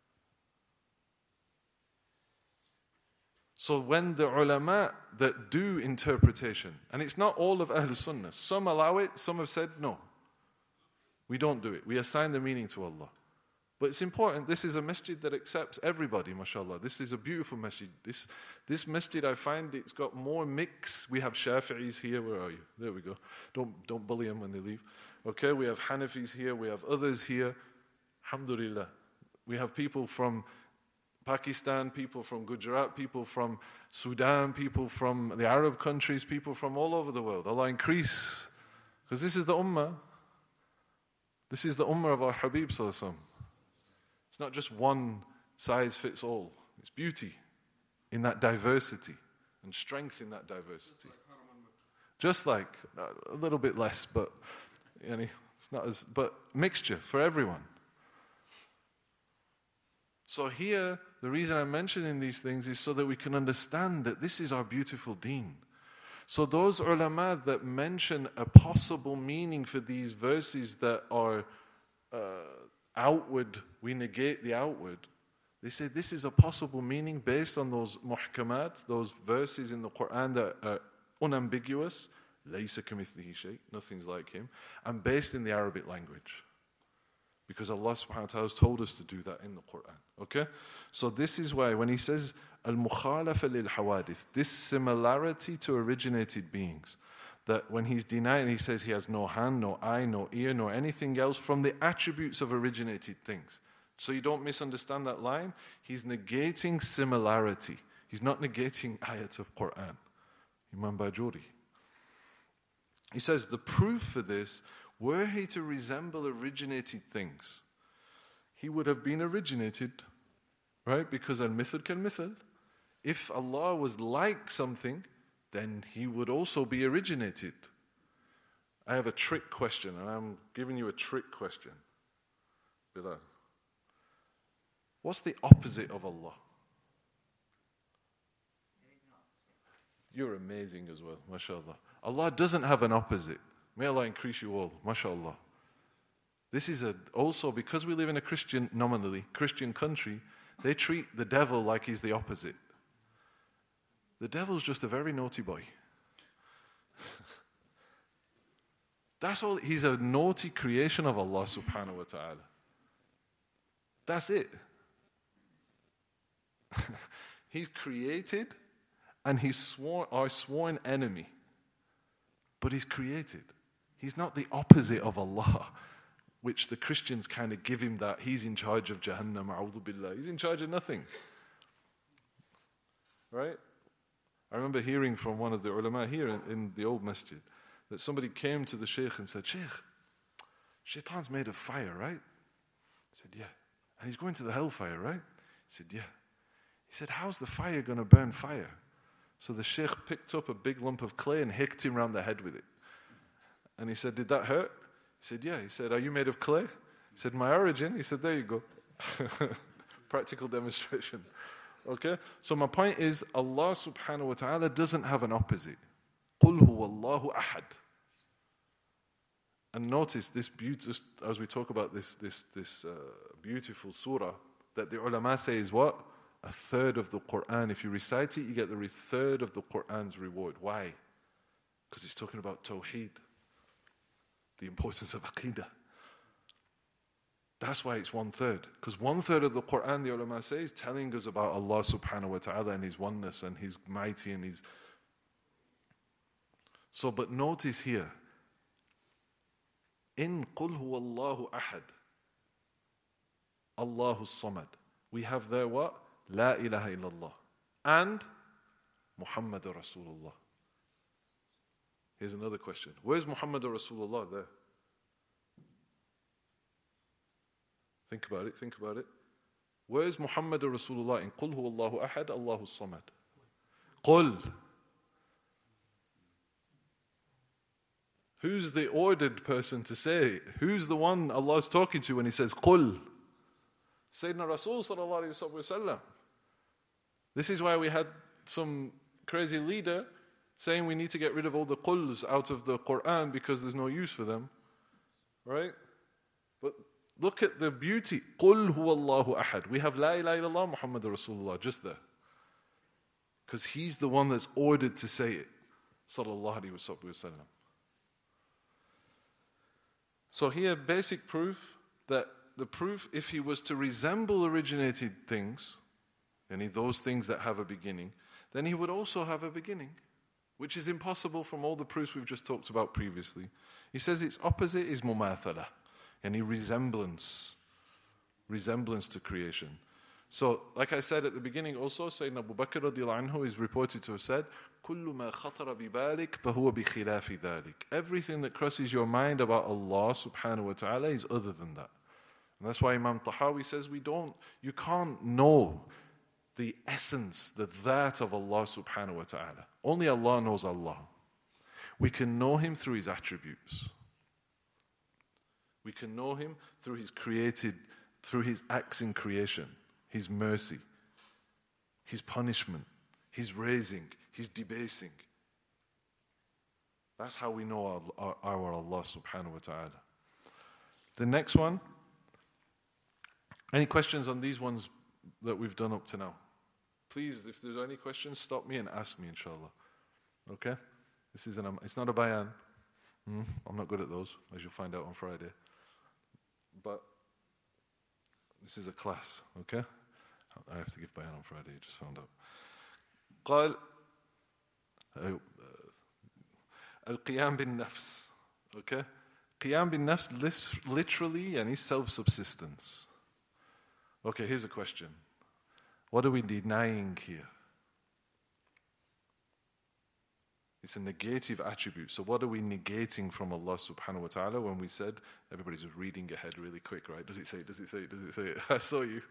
So when the ulama that do interpretation, and it's not all of Ahlul Sunnah, some allow it, some have said no. We don't do it. We assign the meaning to Allah. But it's important, this is a masjid that accepts everybody, mashallah. This is a beautiful masjid. This this masjid, I find it's got more mix. We have Shafi'is here, where are you? There we go. Don't don't bully them when they leave. Okay, we have Hanafis here, we have others here. Alhamdulillah. We have people from Pakistan, people from Gujarat, people from Sudan, people from the Arab countries, people from all over the world. Allah increase. Because this is the ummah. This is the ummah of our Habib sallallahu alaihi wasallam. It's not just one size fits all. It's beauty in that diversity and strength in that diversity. Just like, a little bit less, but you know, it's not as, but mixture for everyone. So here, the reason I'm mentioning these things is so that we can understand that this is our beautiful deen. So those ulama that mention a possible meaning for these verses that are uh, outward, we negate the outward. They say this is a possible meaning based on those muhkamat, those verses in the Quran that are unambiguous, laysa kamithlihi shay, nothing's like him, and based in the Arabic language. Because Allah subhanahu wa ta'ala has told us to do that in the Quran. Okay? So this is why when he says al-mukhalafa lil-hawadith, this similarity to originated beings, that when he's denying, he says he has no hand, no eye, no ear, nor anything else from the attributes of originated things. So you don't misunderstand that line. He's negating similarity. He's not negating ayats of Quran. Imam Bajuri. He says the proof for this, were he to resemble originated things, he would have been originated, right? Because al-mithal kal-mithal. If Allah was like something, then he would also be originated. I have a trick question, and I'm giving you a trick question. Bilal. What's the opposite of Allah? You're amazing as well, mashallah. Allah doesn't have an opposite. May Allah increase you all, mashallah. This is a, also because we live in a Christian, nominally, Christian country, they treat the devil like he's the opposite. The devil's just a very naughty boy. That's all, he's a naughty creation of Allah subhanahu wa ta'ala. That's it. He's created and he's sworn, our sworn enemy. But he's created. He's not the opposite of Allah, which the Christians kind of give him that. He's in charge of Jahannam, a'udhu billah. He's in charge of nothing. Right? I remember hearing from one of the ulama here in, in the old masjid that somebody came to the sheikh and said, Sheikh, shaitan's made of fire, right? He said, yeah. And he's going to the hellfire, right? He said, yeah. He said, how's the fire going to burn fire? So the sheikh picked up a big lump of clay and hicked him around the head with it. And he said, did that hurt? He said, yeah. He said, are you made of clay? He said, my origin. He said, there you go. Practical demonstration. Okay? So my point is, Allah subhanahu wa ta'ala doesn't have an opposite. قُلْ هُوَ اللَّهُ أَحَدٌ. And notice this beauty, as we talk about this this this uh, beautiful surah, that the ulama say is what? A third of the Quran. If you recite it, you get the third of the Quran's reward. Why? Because it's talking about Tawheed, the importance of Aqidah. That's why it's one third. Because one third of the Quran, the ulama say, is telling us about Allah subhanahu wa ta'ala and His oneness and His mighty and His... So, but notice here, in قُلْ هُوَ اللَّهُ أَحَدٌ, Allahu Samad. We have there what? La ilaha illallah. And Muhammadur Rasulullah. Here's another question. Where's Muhammadur Rasulullah there? Think about it, think about it. Where's Muhammadur Rasulullah in قُلْ هُوَ اللَّهُ أَحَدٌ Allahu Samad? قُلْ. Who's the ordered person to say it? Who's the one Allah's talking to when He says قُلْ? Sayyidina Rasul sallallahu alayhi wa sallam. This is why we had some crazy leader saying we need to get rid of all the quls out of the Quran because there's no use for them. Right? But look at the beauty. قُلْ هُوَ اللَّهُ أَحَدٌ. We have La ilaha illallah Muhammadur Rasulullah just there. Because He's the one that's ordered to say it. Sallallahu alayhi wa sallam. So here, basic proof that the proof, if he was to resemble originated things, any those things that have a beginning, then he would also have a beginning, which is impossible from all the proofs we've just talked about previously. He says its opposite is mumathala, any resemblance, resemblance to creation. So, like I said at the beginning also, Sayyidina Abu Bakr radiallahu anhu is reported to have said, كُلُّ مَا خَطَرَ بِبَالِكَ فَهُوَ بِخِلَافِ ذَلِكَ. Everything that crosses your mind about Allah subhanahu wa ta'ala is other than that. And that's why Imam Tahawi says we don't, you can't know the essence, the that of Allah subhanahu wa ta'ala. Only Allah knows Allah. We can know Him through His attributes. We can know Him through His created, through His acts in creation. His mercy, His punishment, His raising, His debasing. That's how we know our, our, our Allah subhanahu wa ta'ala. The next one. Any questions on these ones that we've done up to now? Please, if there's any questions, stop me and ask me, inshallah. Okay? This is an, it's not a bayan. Mm, I'm not good at those, as you'll find out on Friday. But this is a class, okay? I have to give bayan on Friday, you just found out. قال القيام بالنفس. Okay? قيام بالنفس literally يعني self-subsistence. Okay, here's a question. What are we denying here? It's a negative attribute. So what are we negating from Allah subhanahu wa ta'ala when we said, everybody's just reading ahead really quick, right? Does it say it? Does it say it? Does it say it? I saw you.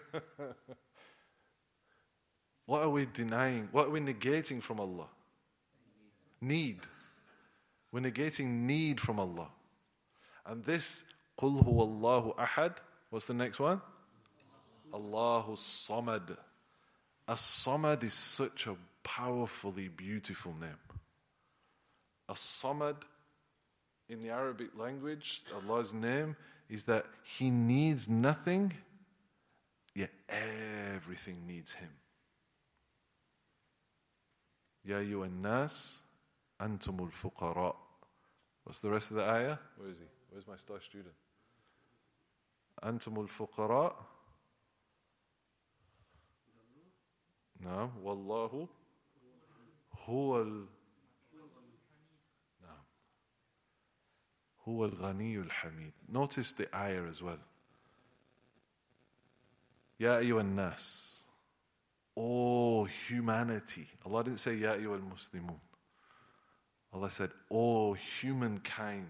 What are we denying? What are we negating from Allah? Need. We're negating need from Allah. And this, قُلْ هُوَ اللَّهُ أَحَدٌ. What's the next one? Allahu Samad. As-Samad is such a powerfully beautiful name. As-Samad, in the Arabic language, Allah's name is that He needs nothing, yet everything needs Him. Ya ayyuhan nas, antumul fuqara. What's the rest of the ayah? Where is he? Where's my star student? Antumul fuqara. No, wallahu huwal no. Huwal ghaniyul hamid. Notice the ayah as well. Ya ayyuhan nas. Oh, humanity. Allah didn't say Ya ayyuhal muslimun. Allah said, oh, humankind.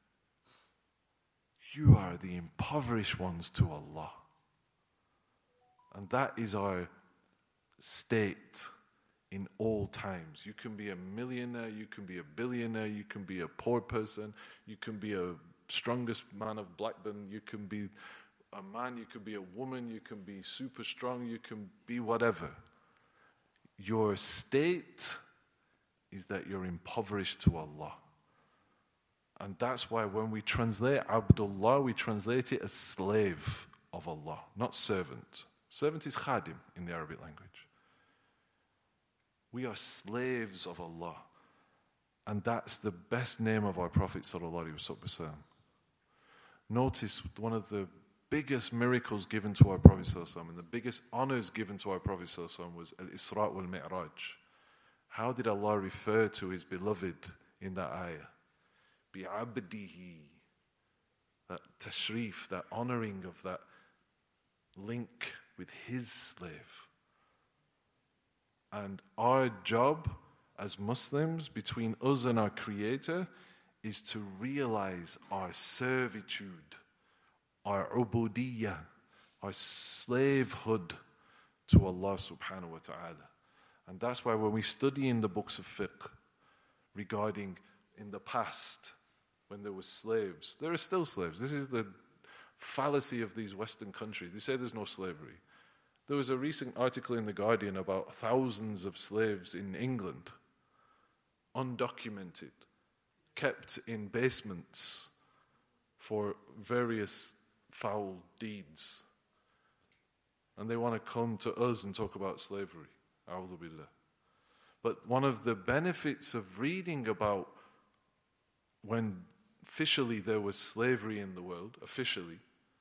You are the impoverished ones to Allah. And that is our state in all times. You can be a millionaire, you can be a billionaire, you can be a poor person, you can be a strongest man of Blackburn, you can be a man, you can be a woman, you can be super strong, you can be whatever. Your state is that you're impoverished to Allah. And that's why when we translate Abdullah, we translate it as slave of Allah, not servant. Servant is khadim in the Arabic language. We are slaves of Allah. And that's the best name of our Prophet sallallahu alaihi wasallam. Notice one of the biggest miracles given to our Prophet sallallahu alaihi wasallam and the biggest honors given to our Prophet sallallahu alaihi wasallam was Al-Isra wal-Mi'raj. How did Allah refer to His beloved in that ayah? Bi'abdihi. That tashrif, that honoring of that link with His slave. And our job as Muslims between us and our Creator is to realize our servitude, our ubudiyyah, our slavehood to Allah subhanahu wa ta'ala. And that's why when we study in the books of fiqh regarding in the past when there were slaves, there are still slaves. This is the fallacy of these Western countries. They say there's no slavery. There was a recent article in The Guardian about thousands of slaves in England, undocumented, kept in basements for various foul deeds. And they want to come to us and talk about slavery. A'udhu billah. But one of the benefits of reading about when officially there was slavery in the world, officially,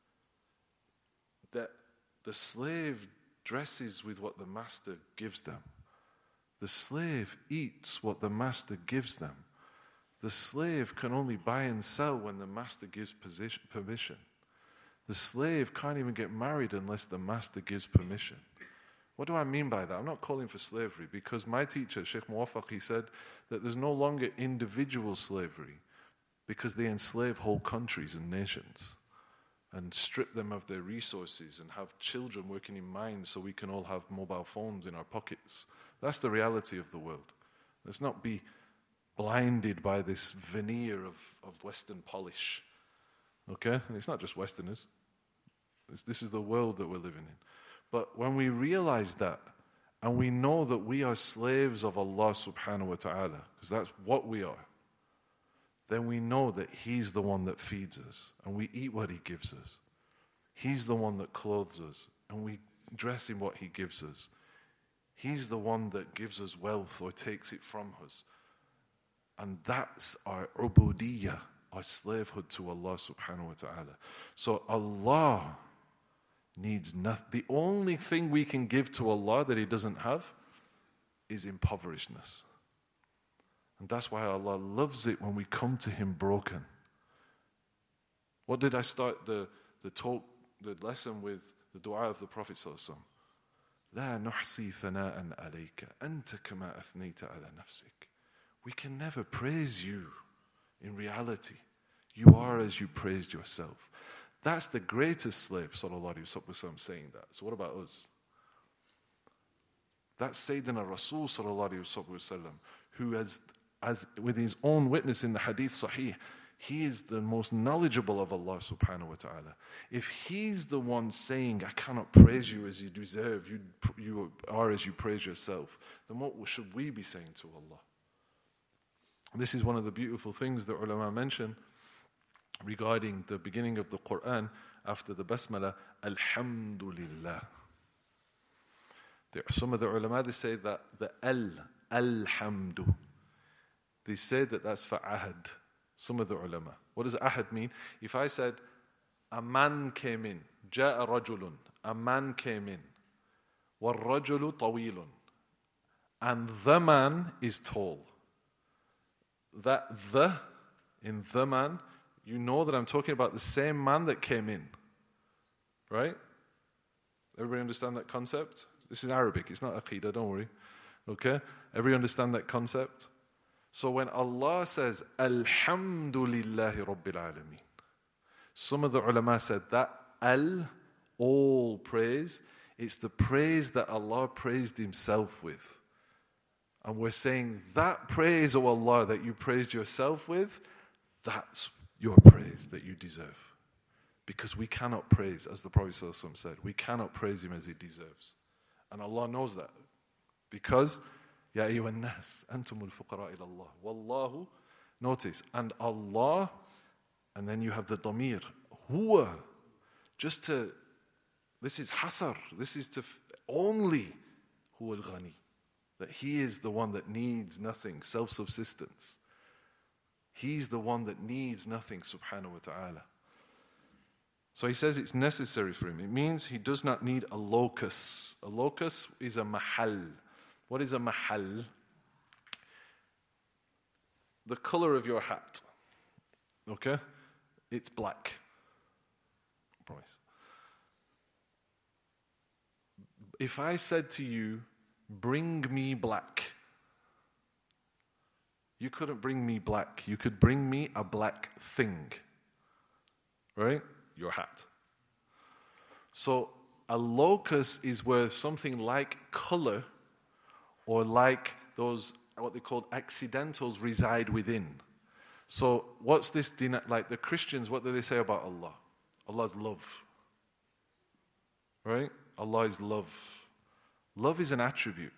that the slave dresses with what the master gives them. The slave eats what the master gives them. The slave can only buy and sell when the master gives position, permission. The slave can't even get married unless the master gives permission. What do I mean by that? I'm not calling for slavery because my teacher, Sheikh Muwaffaq, he said that there's no longer individual slavery because they enslave whole countries and nations and strip them of their resources and have children working in mines so we can all have mobile phones in our pockets. That's the reality of the world. Let's not be blinded by this veneer of, of Western polish. Okay? And it's not just Westerners. This, this is the world that we're living in. But when we realize that, and we know that we are slaves of Allah subhanahu wa ta'ala, because that's what we are, then we know that He's the one that feeds us, and we eat what He gives us. He's the one that clothes us, and we dress in what He gives us. He's the one that gives us wealth or takes it from us. And that's our ubudiyyah, our slavehood to Allah subhanahu wa ta'ala. So Allah needs nothing. The only thing we can give to Allah that He doesn't have is impoverishedness. And that's why Allah loves it when we come to Him broken. What did I start the, the talk, the lesson with? The dua of the Prophet sallallahu alaihi wasallam. لا نحصي ثناء عليك أنت كما أثنيت على نفسك. We can never praise you. In reality, you are as you praised yourself. That's the greatest slave, sallallahu alaihi wasallam, saying that. So what about us? That's Sayyidina Rasul, sallallahu alaihi wasallam, who has, as with his own witness in the hadith sahih, he is the most knowledgeable of Allah subhanahu wa ta'ala. If he's the one saying, I cannot praise you as you deserve, you, you are as you praise yourself, then what should we be saying to Allah? This is one of the beautiful things that ulama mention regarding the beginning of the Quran after the basmala, Alhamdulillah. There are some of the ulama, they say that the al, alhamdu, they say that that's for ahad. Some of the ulama. What does ahad mean? If I said, a man came in, ja'a rajulun, a man came in, wal-rajulu tawilun, and the man is tall. That the, in the man, you know that I'm talking about the same man that came in. Right? Everybody understand that concept? This is Arabic, it's not Aqidah, don't worry. Okay? Everybody understand that concept? So when Allah says, Alhamdulillahi Rabbil Alameen, some of the ulama said that al, all praise, it's the praise that Allah praised Himself with. And we're saying that praise, O Allah, that you praised yourself with, that's your praise that you deserve. Because we cannot praise, as the Prophet ﷺ said, we cannot praise Him as He deserves. And Allah knows that. Because, Ya ayyuhan nas, antumul fuqara ila Allah. Wallahu, notice, and Allah, and then you have the damir, huwa, just to, this is hasar, this is to only, huwa al-ghani. That He is the one that needs nothing, self-subsistence. He's the one that needs nothing, subhanahu wa ta'ala. So He says it's necessary for Him. It means He does not need a locus. A locus is a mahal. What is a mahal? The color of your hat. Okay? It's black. I promise. If I said to you, bring me black. You couldn't bring me black. You could bring me a black thing. Right? Your hat. So a locus is where something like color or like those, what they call accidentals, reside within. So what's this, like the Christians, what do they say about Allah? Allah is love. Right? Allah is love. Love is an attribute.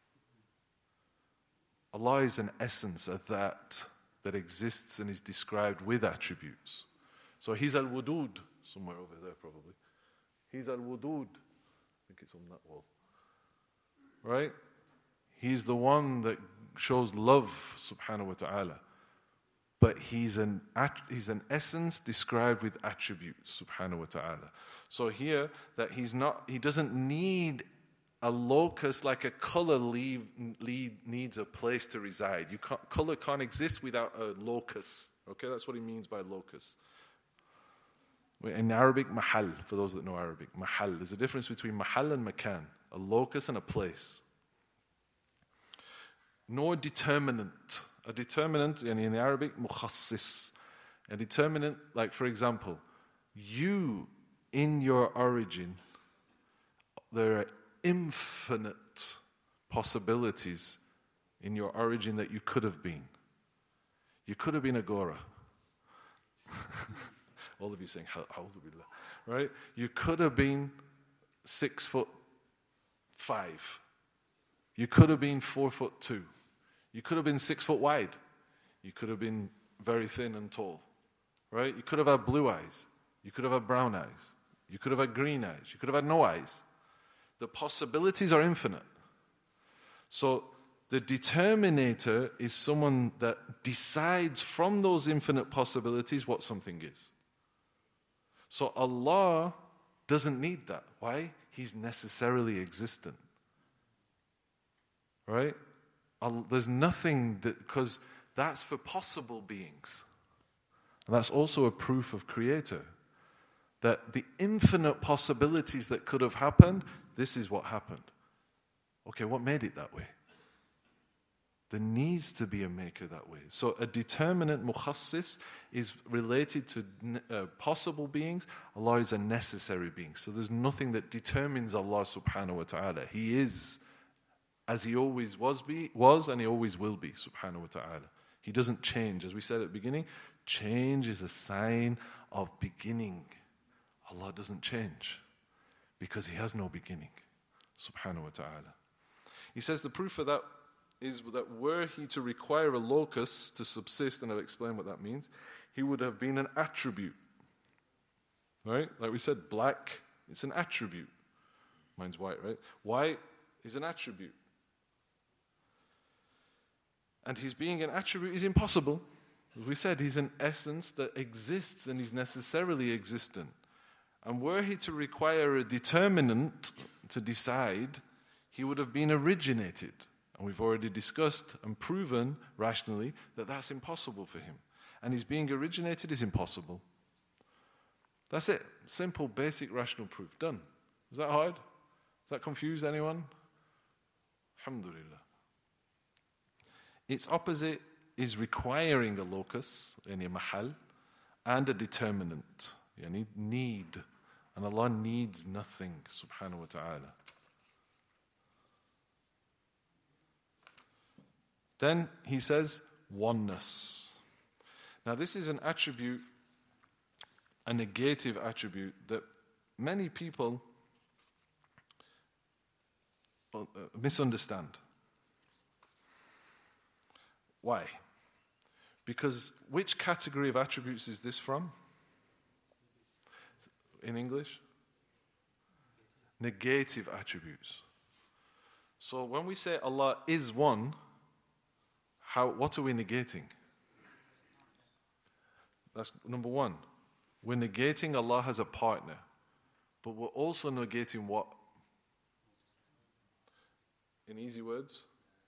Allah is an essence of that that exists and is described with attributes. So He's al-wudud, somewhere over there probably. He's al-wudud. I think it's on that wall. Right? He's the one that shows love, subhanahu wa ta'ala. But he's an, he's an essence described with attributes, subhanahu wa ta'ala. So here, that he's not, he doesn't need a locus like a color leave, lead, needs a place to reside. You can't, color can't exist without a locus. Okay, that's what he means by locus. In Arabic, mahal, for those that know Arabic, mahal. There's a difference between mahal and makan, a locus and a place. Nor determinant. A determinant, and in the Arabic, mukhassis. A determinant, like for example, you in your origin, there are infinite possibilities in your origin that you could have been. You could have been a Gora. All of you saying, right? You could have been six foot five. You could have been four foot two. You could have been six foot wide. You could have been very thin and tall, right? You could have had blue eyes. You could have had brown eyes. You could have had green eyes. You could have had no eyes. The possibilities are infinite. So the determinator is someone that decides from those infinite possibilities what something is. So Allah doesn't need that. Why? He's necessarily existent. Right? There's nothing that, because that's for possible beings. And that's also a proof of Creator. That the infinite possibilities that could have happened, this is what happened. Okay, what made it that way? There needs to be a maker that way. So a determinate mukhassis is related to uh, possible beings. Allah is a necessary being. So there's nothing that determines Allah subhanahu wa ta'ala. He is as He always was, be, was and He always will be, subhanahu wa ta'ala. He doesn't change. As we said at the beginning, change is a sign of beginning. Allah doesn't change because He has no beginning, subhanahu wa ta'ala. He says the proof of that is that were He to require a locus to subsist, and I'll explain what that means, He would have been an attribute. Right? Like we said, black, it's an attribute. Mine's white, right? White is an attribute. And His being an attribute is impossible. As we said, He's an essence that exists and is necessarily existent. And were He to require a determinant to decide, He would have been originated. And we've already discussed and proven rationally that that's impossible for Him. And His being originated is impossible. That's it. Simple, basic, rational proof. Done. Is that hard? Does that confuse anyone? Alhamdulillah. Its opposite is requiring a locus, yani mahal, and a determinant, yani need. And Allah needs nothing, subhanahu wa ta'ala. Then He says, oneness. Now this is an attribute, a negative attribute that many people misunderstand. Why? Because which category of attributes is this from? In English? Negative attributes. So when we say Allah is one, how, what are we negating? That's number one. We're negating Allah has a partner. But we're also negating what? In easy words?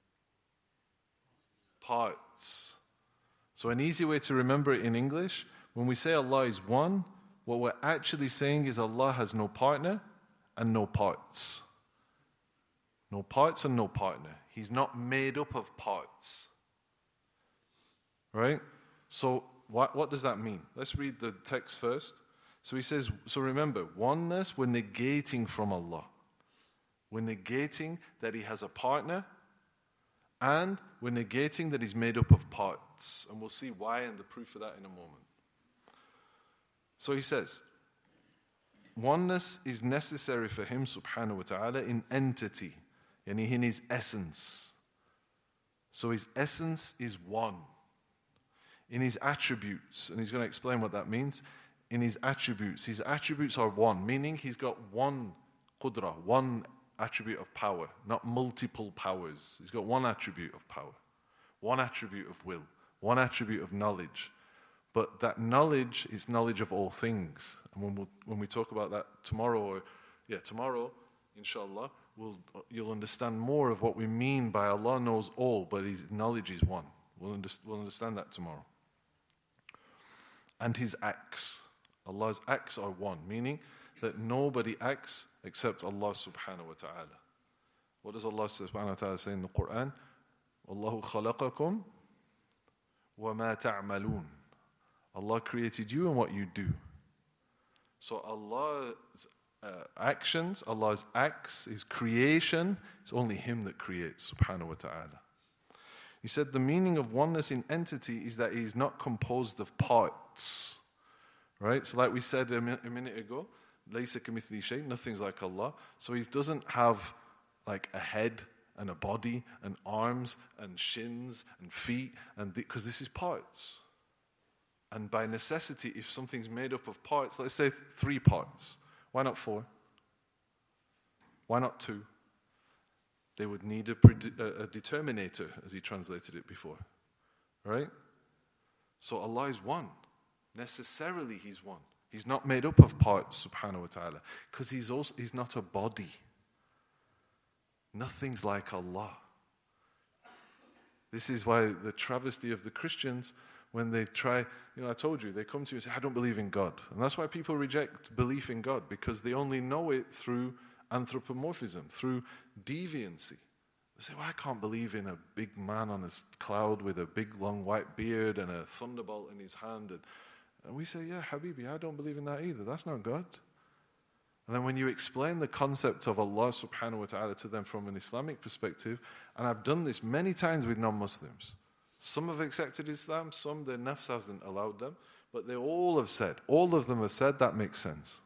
Parts. So an easy way to remember it in English, when we say Allah is one, what we're actually saying is Allah has no partner and no parts. No parts and no partner. He's not made up of parts. Right? So what, what does that mean? Let's read the text first. So he says, so remember, oneness, we're negating from Allah. We're negating that He has a partner, and we're negating that He's made up of parts. And we'll see why and the proof of that in a moment. So he says, oneness is necessary for Him, subhanahu wa ta'ala, in entity, yani in His essence. So His essence is one. In His attributes, and He's going to explain what that means. In His attributes, His attributes are one, meaning He's got one qudra, one attribute of power, not multiple powers. He's got one attribute of power, one attribute of will, one attribute of knowledge. But that knowledge is knowledge of all things. And when, we'll, when we talk about that tomorrow, or yeah, tomorrow, inshallah, we'll, you'll understand more of what we mean by Allah knows all, but His knowledge is one. We'll, under, we'll understand that tomorrow. And His acts. Allah's acts are one, meaning that nobody acts except Allah subhanahu wa ta'ala. What does Allah subhanahu wa ta'ala say in the Quran? Allahu khalaqakum wa ma ta'malun. Allah created you and what you do. So Allah's uh, actions, Allah's acts, His creation, it's only Him that creates, subhanahu wa ta'ala. He said the meaning of oneness in entity is that He is not composed of parts. Right? So like we said a, min- a minute ago, Laysa kamithlihi shay, nothing's like Allah. So he doesn't have like a head and a body and arms and shins and feet, and because this is parts. And by necessity, if something's made up of parts, let's say three parts, why not four? Why not two? They would need a, a, a determinator, as he translated it before. Right? So Allah is one. Necessarily He's one. He's not made up of parts, subhanahu wa ta'ala, because he's also He's not a body. Nothing's like Allah. This is why the travesty of the Christians, when they try, you know, I told you, they come to you and say, I don't believe in God. And that's why people reject belief in God, because they only know it through anthropomorphism, through deviancy. They say, well, I can't believe in a big man on a cloud with a big long white beard and a thunderbolt in his hand. And, and we say, yeah, Habibi, I don't believe in that either. That's not God. And then when you explain the concept of Allah subhanahu wa ta'ala to them from an Islamic perspective, and I've done this many times with non-Muslims. Some have accepted Islam, some their nafs hasn't allowed them, but they all have said, all of them have said, that makes sense.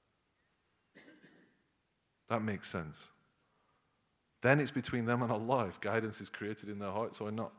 That makes sense. Then it's between them and Allah if guidance is created in their hearts or not.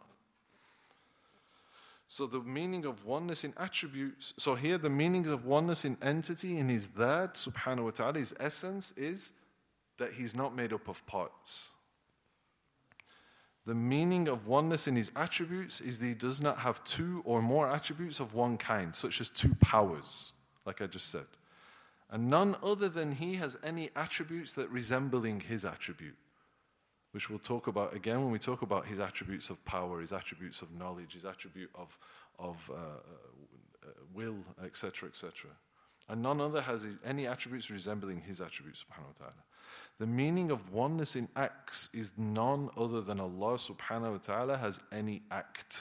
So the meaning of oneness in attributes, so here the meaning of oneness in entity, in his that, subhanahu wa ta'ala, his essence is that he's not made up of parts. The meaning of oneness in his attributes is that he does not have two or more attributes of one kind, such as two powers, like I just said. And none other than he has any attributes that resembling his attribute, which we'll talk about again when we talk about his attributes of power, his attributes of knowledge, his attribute of, of uh, uh, will, et cetera, et cetera. And none other has any attributes resembling his attributes, subhanahu wa ta'ala. The meaning of oneness in acts is none other than Allah subhanahu wa ta'ala has any act.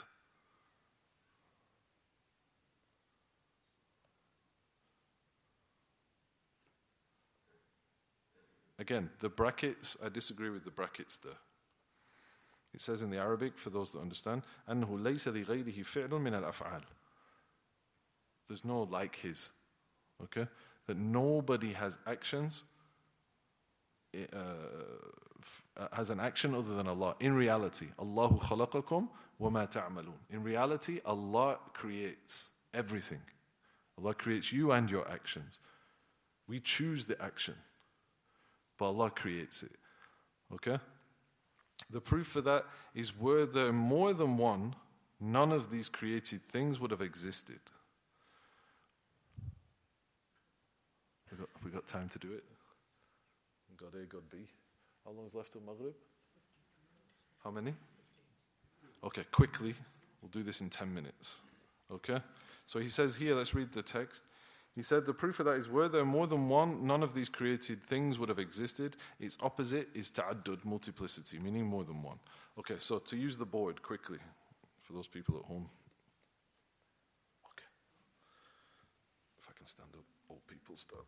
Again, the brackets, I disagree with the brackets there. It says in the Arabic, for those that understand, أَنَّهُ لَيْسَ لِغَيْرِهِ فِعْلٌ مِنَ الْأَفْعَالِ. There's no like his. Okay? That nobody has actions, uh, has an action other than Allah. In reality, Allahu khalaqakum wa ma ta'malun. In reality, Allah creates everything. Allah creates you and your actions. We choose the action, but Allah creates it. Okay? The proof for that is were there more than one, none of these created things would have existed. Have we got, have we got time to do it? God A, God B. How long is left till Maghrib? How many? Okay, quickly. We'll do this in ten minutes. Okay? So he says here, let's read the text. He said, the proof of that is, were there more than one, none of these created things would have existed. Its opposite is ta'addud, multiplicity, meaning more than one. Okay, so to use the board quickly, for those people at home. Okay. If I can stand up, old people start.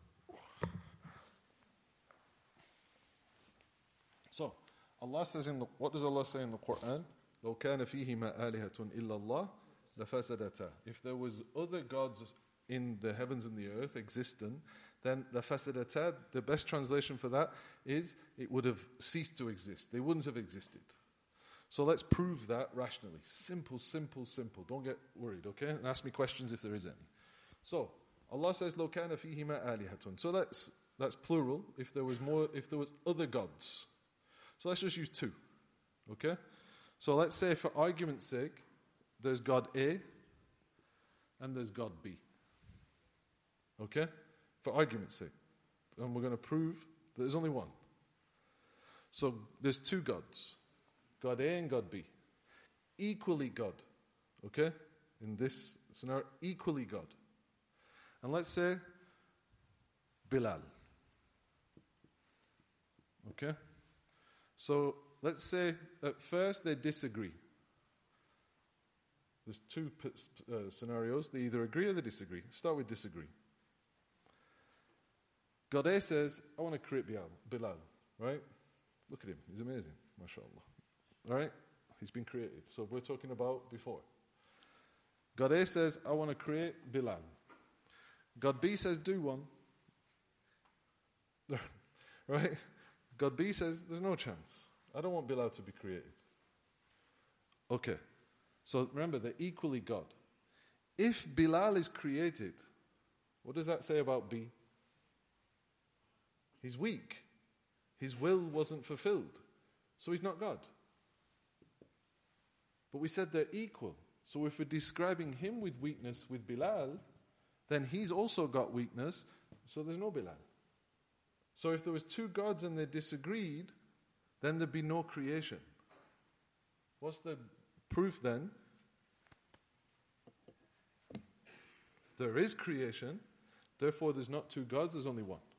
So, Allah says in the, what does Allah say in the Quran? لو كان فيهما آلهة إلا الله لفسدتا. If there was other gods in the heavens and the earth existent, then the fasadata, the best translation for that is it would have ceased to exist. They wouldn't have existed. So let's prove that rationally. Simple, simple, simple. Don't get worried, okay? And ask me questions if there is any. So Allah says, "Lo kana fihima alihatun." So that's that's plural. If there was more, if there was other gods, so let's just use two, okay? So let's say, for argument's sake, there's God A and there's God B. Okay? For argument's sake. And we're going to prove that there's only one. So there's two gods. God A and God B. Equally God. Okay? In this scenario, equally God. And let's say Bilal. Okay? So let's say at first they disagree. There's two uh, scenarios. They either agree or they disagree. Start with disagree. God A says, I want to create Bilal, Bilal, right? Look at him. He's amazing. MashaAllah. All right? He's been created. So we're talking about before. God A says, I want to create Bilal. God B says, do one. Right? God B says, there's no chance. I don't want Bilal to be created. Okay. So remember, they're equally God. If Bilal is created, what does that say about B? He's weak. His will wasn't fulfilled. So he's not God. But we said they're equal. So if we're describing him with weakness with Bilal, then he's also got weakness, so there's no Bilal. So if there was two gods and they disagreed, then there'd be no creation. What's the proof then? There is creation, therefore there's not two gods, there's only one.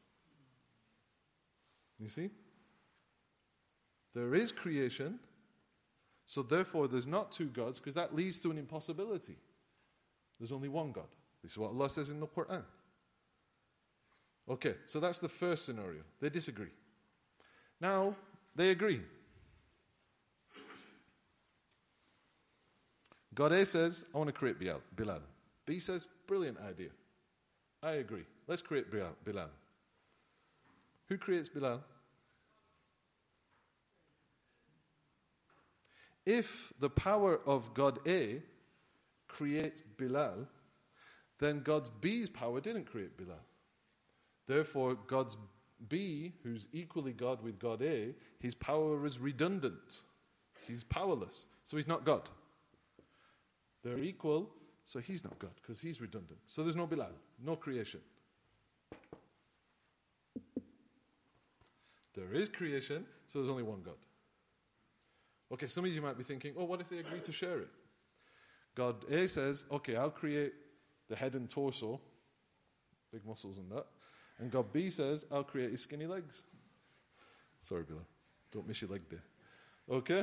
You see? There is creation, so therefore there's not two gods, because that leads to an impossibility. There's only one God. This is what Allah says in the Quran. Okay, so that's the first scenario. They disagree. Now, they agree. God A says, I want to create Bilal. B says, brilliant idea. I agree. Let's create Bilal. Who creates Bilal? If the power of God A creates Bilal, then God's B's power didn't create Bilal. Therefore, God's B, who's equally God with God A, his power is redundant. He's powerless. So he's not God. They're equal, so he's not God, because he's redundant. So there's no Bilal, no creation. There is creation, so there's only one God. Okay, some of you might be thinking, oh, what if they agree to share it? God A says, okay, I'll create the head and torso, big muscles and that. And God B says, I'll create his skinny legs. Sorry, Bilal. Don't miss your leg there. Okay?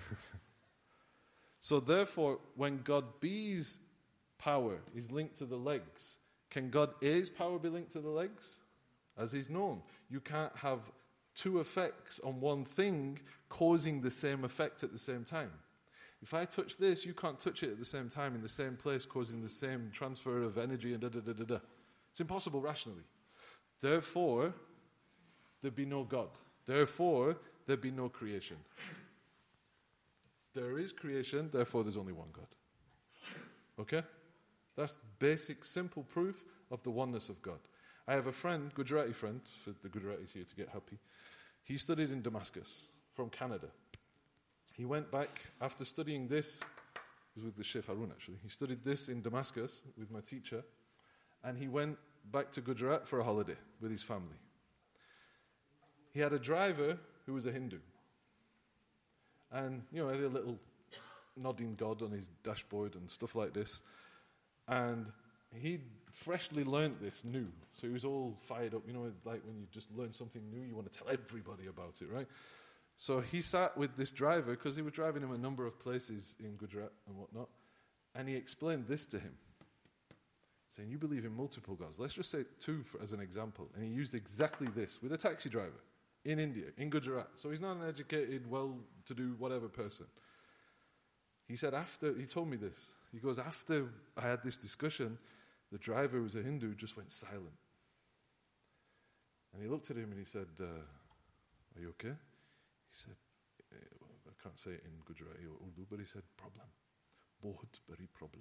So therefore, when God B's power is linked to the legs, can God A's power be linked to the legs? As is known, you can't have two effects on one thing causing the same effect at the same time. If I touch this, you can't touch it at the same time in the same place, causing the same transfer of energy and da da da da da. It's impossible rationally. Therefore, there'd be no God. Therefore, there'd be no creation. There is creation, therefore there's only one God. Okay? That's basic, simple proof of the oneness of God. I have a friend, Gujarati friend, for the Gujaratis here to get happy. He studied in Damascus, from Canada. He went back after studying this, it was with the Sheikh Harun actually, he studied this in Damascus with my teacher, and he went back to Gujarat for a holiday with his family. He had a driver who was a Hindu. And, you know, had a little nodding God on his dashboard and stuff like this. And he'd freshly learnt this new. So he was all fired up. You know, like when you just learn something new, you want to tell everybody about it, right? So he sat with this driver, because he was driving him a number of places in Gujarat and whatnot. And he explained this to him. Saying, you believe in multiple gods. Let's just say two for, as an example. And he used exactly this with a taxi driver. In India, in Gujarat. So he's not an educated, well-to-do, whatever person. He said after, he told me this. He goes, after I had this discussion, the driver, who was a Hindu, just went silent. And he looked at him and he said, uh, are you okay? He said, I can't say it in Gujarati or Urdu, but he said, problem. Bahut bari problem.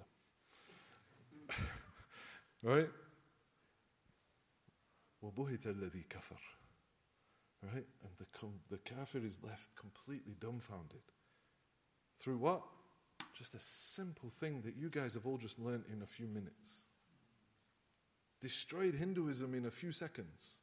Right? وَبُهِتَ الَّذِي كَفَرَ. Right? And the, the kafir is left completely dumbfounded. Through what? Just a simple thing that you guys have all just learned in a few minutes. Destroyed Hinduism in a few seconds.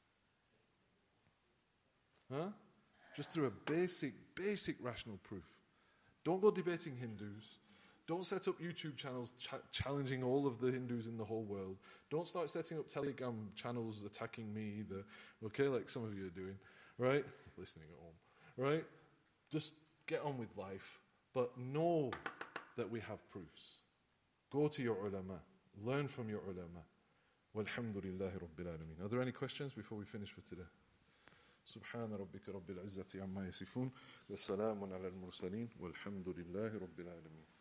Huh? Just through a basic, basic rational proof. Don't go debating Hindus. Don't set up YouTube channels ch- challenging all of the Hindus in the whole world. Don't start setting up Telegram channels attacking me either. Okay, like some of you are doing. Right? Listening at home. Right? Just get on with life. But know that we have proofs. Go to your ulama. Learn from your ulama. Walhamdulillahi Rabbil Alameen. Are there any questions before we finish for today? سبحان ربك رب العزة عما يصفون وسلام على المرسلين والحمد لله رب العالمين.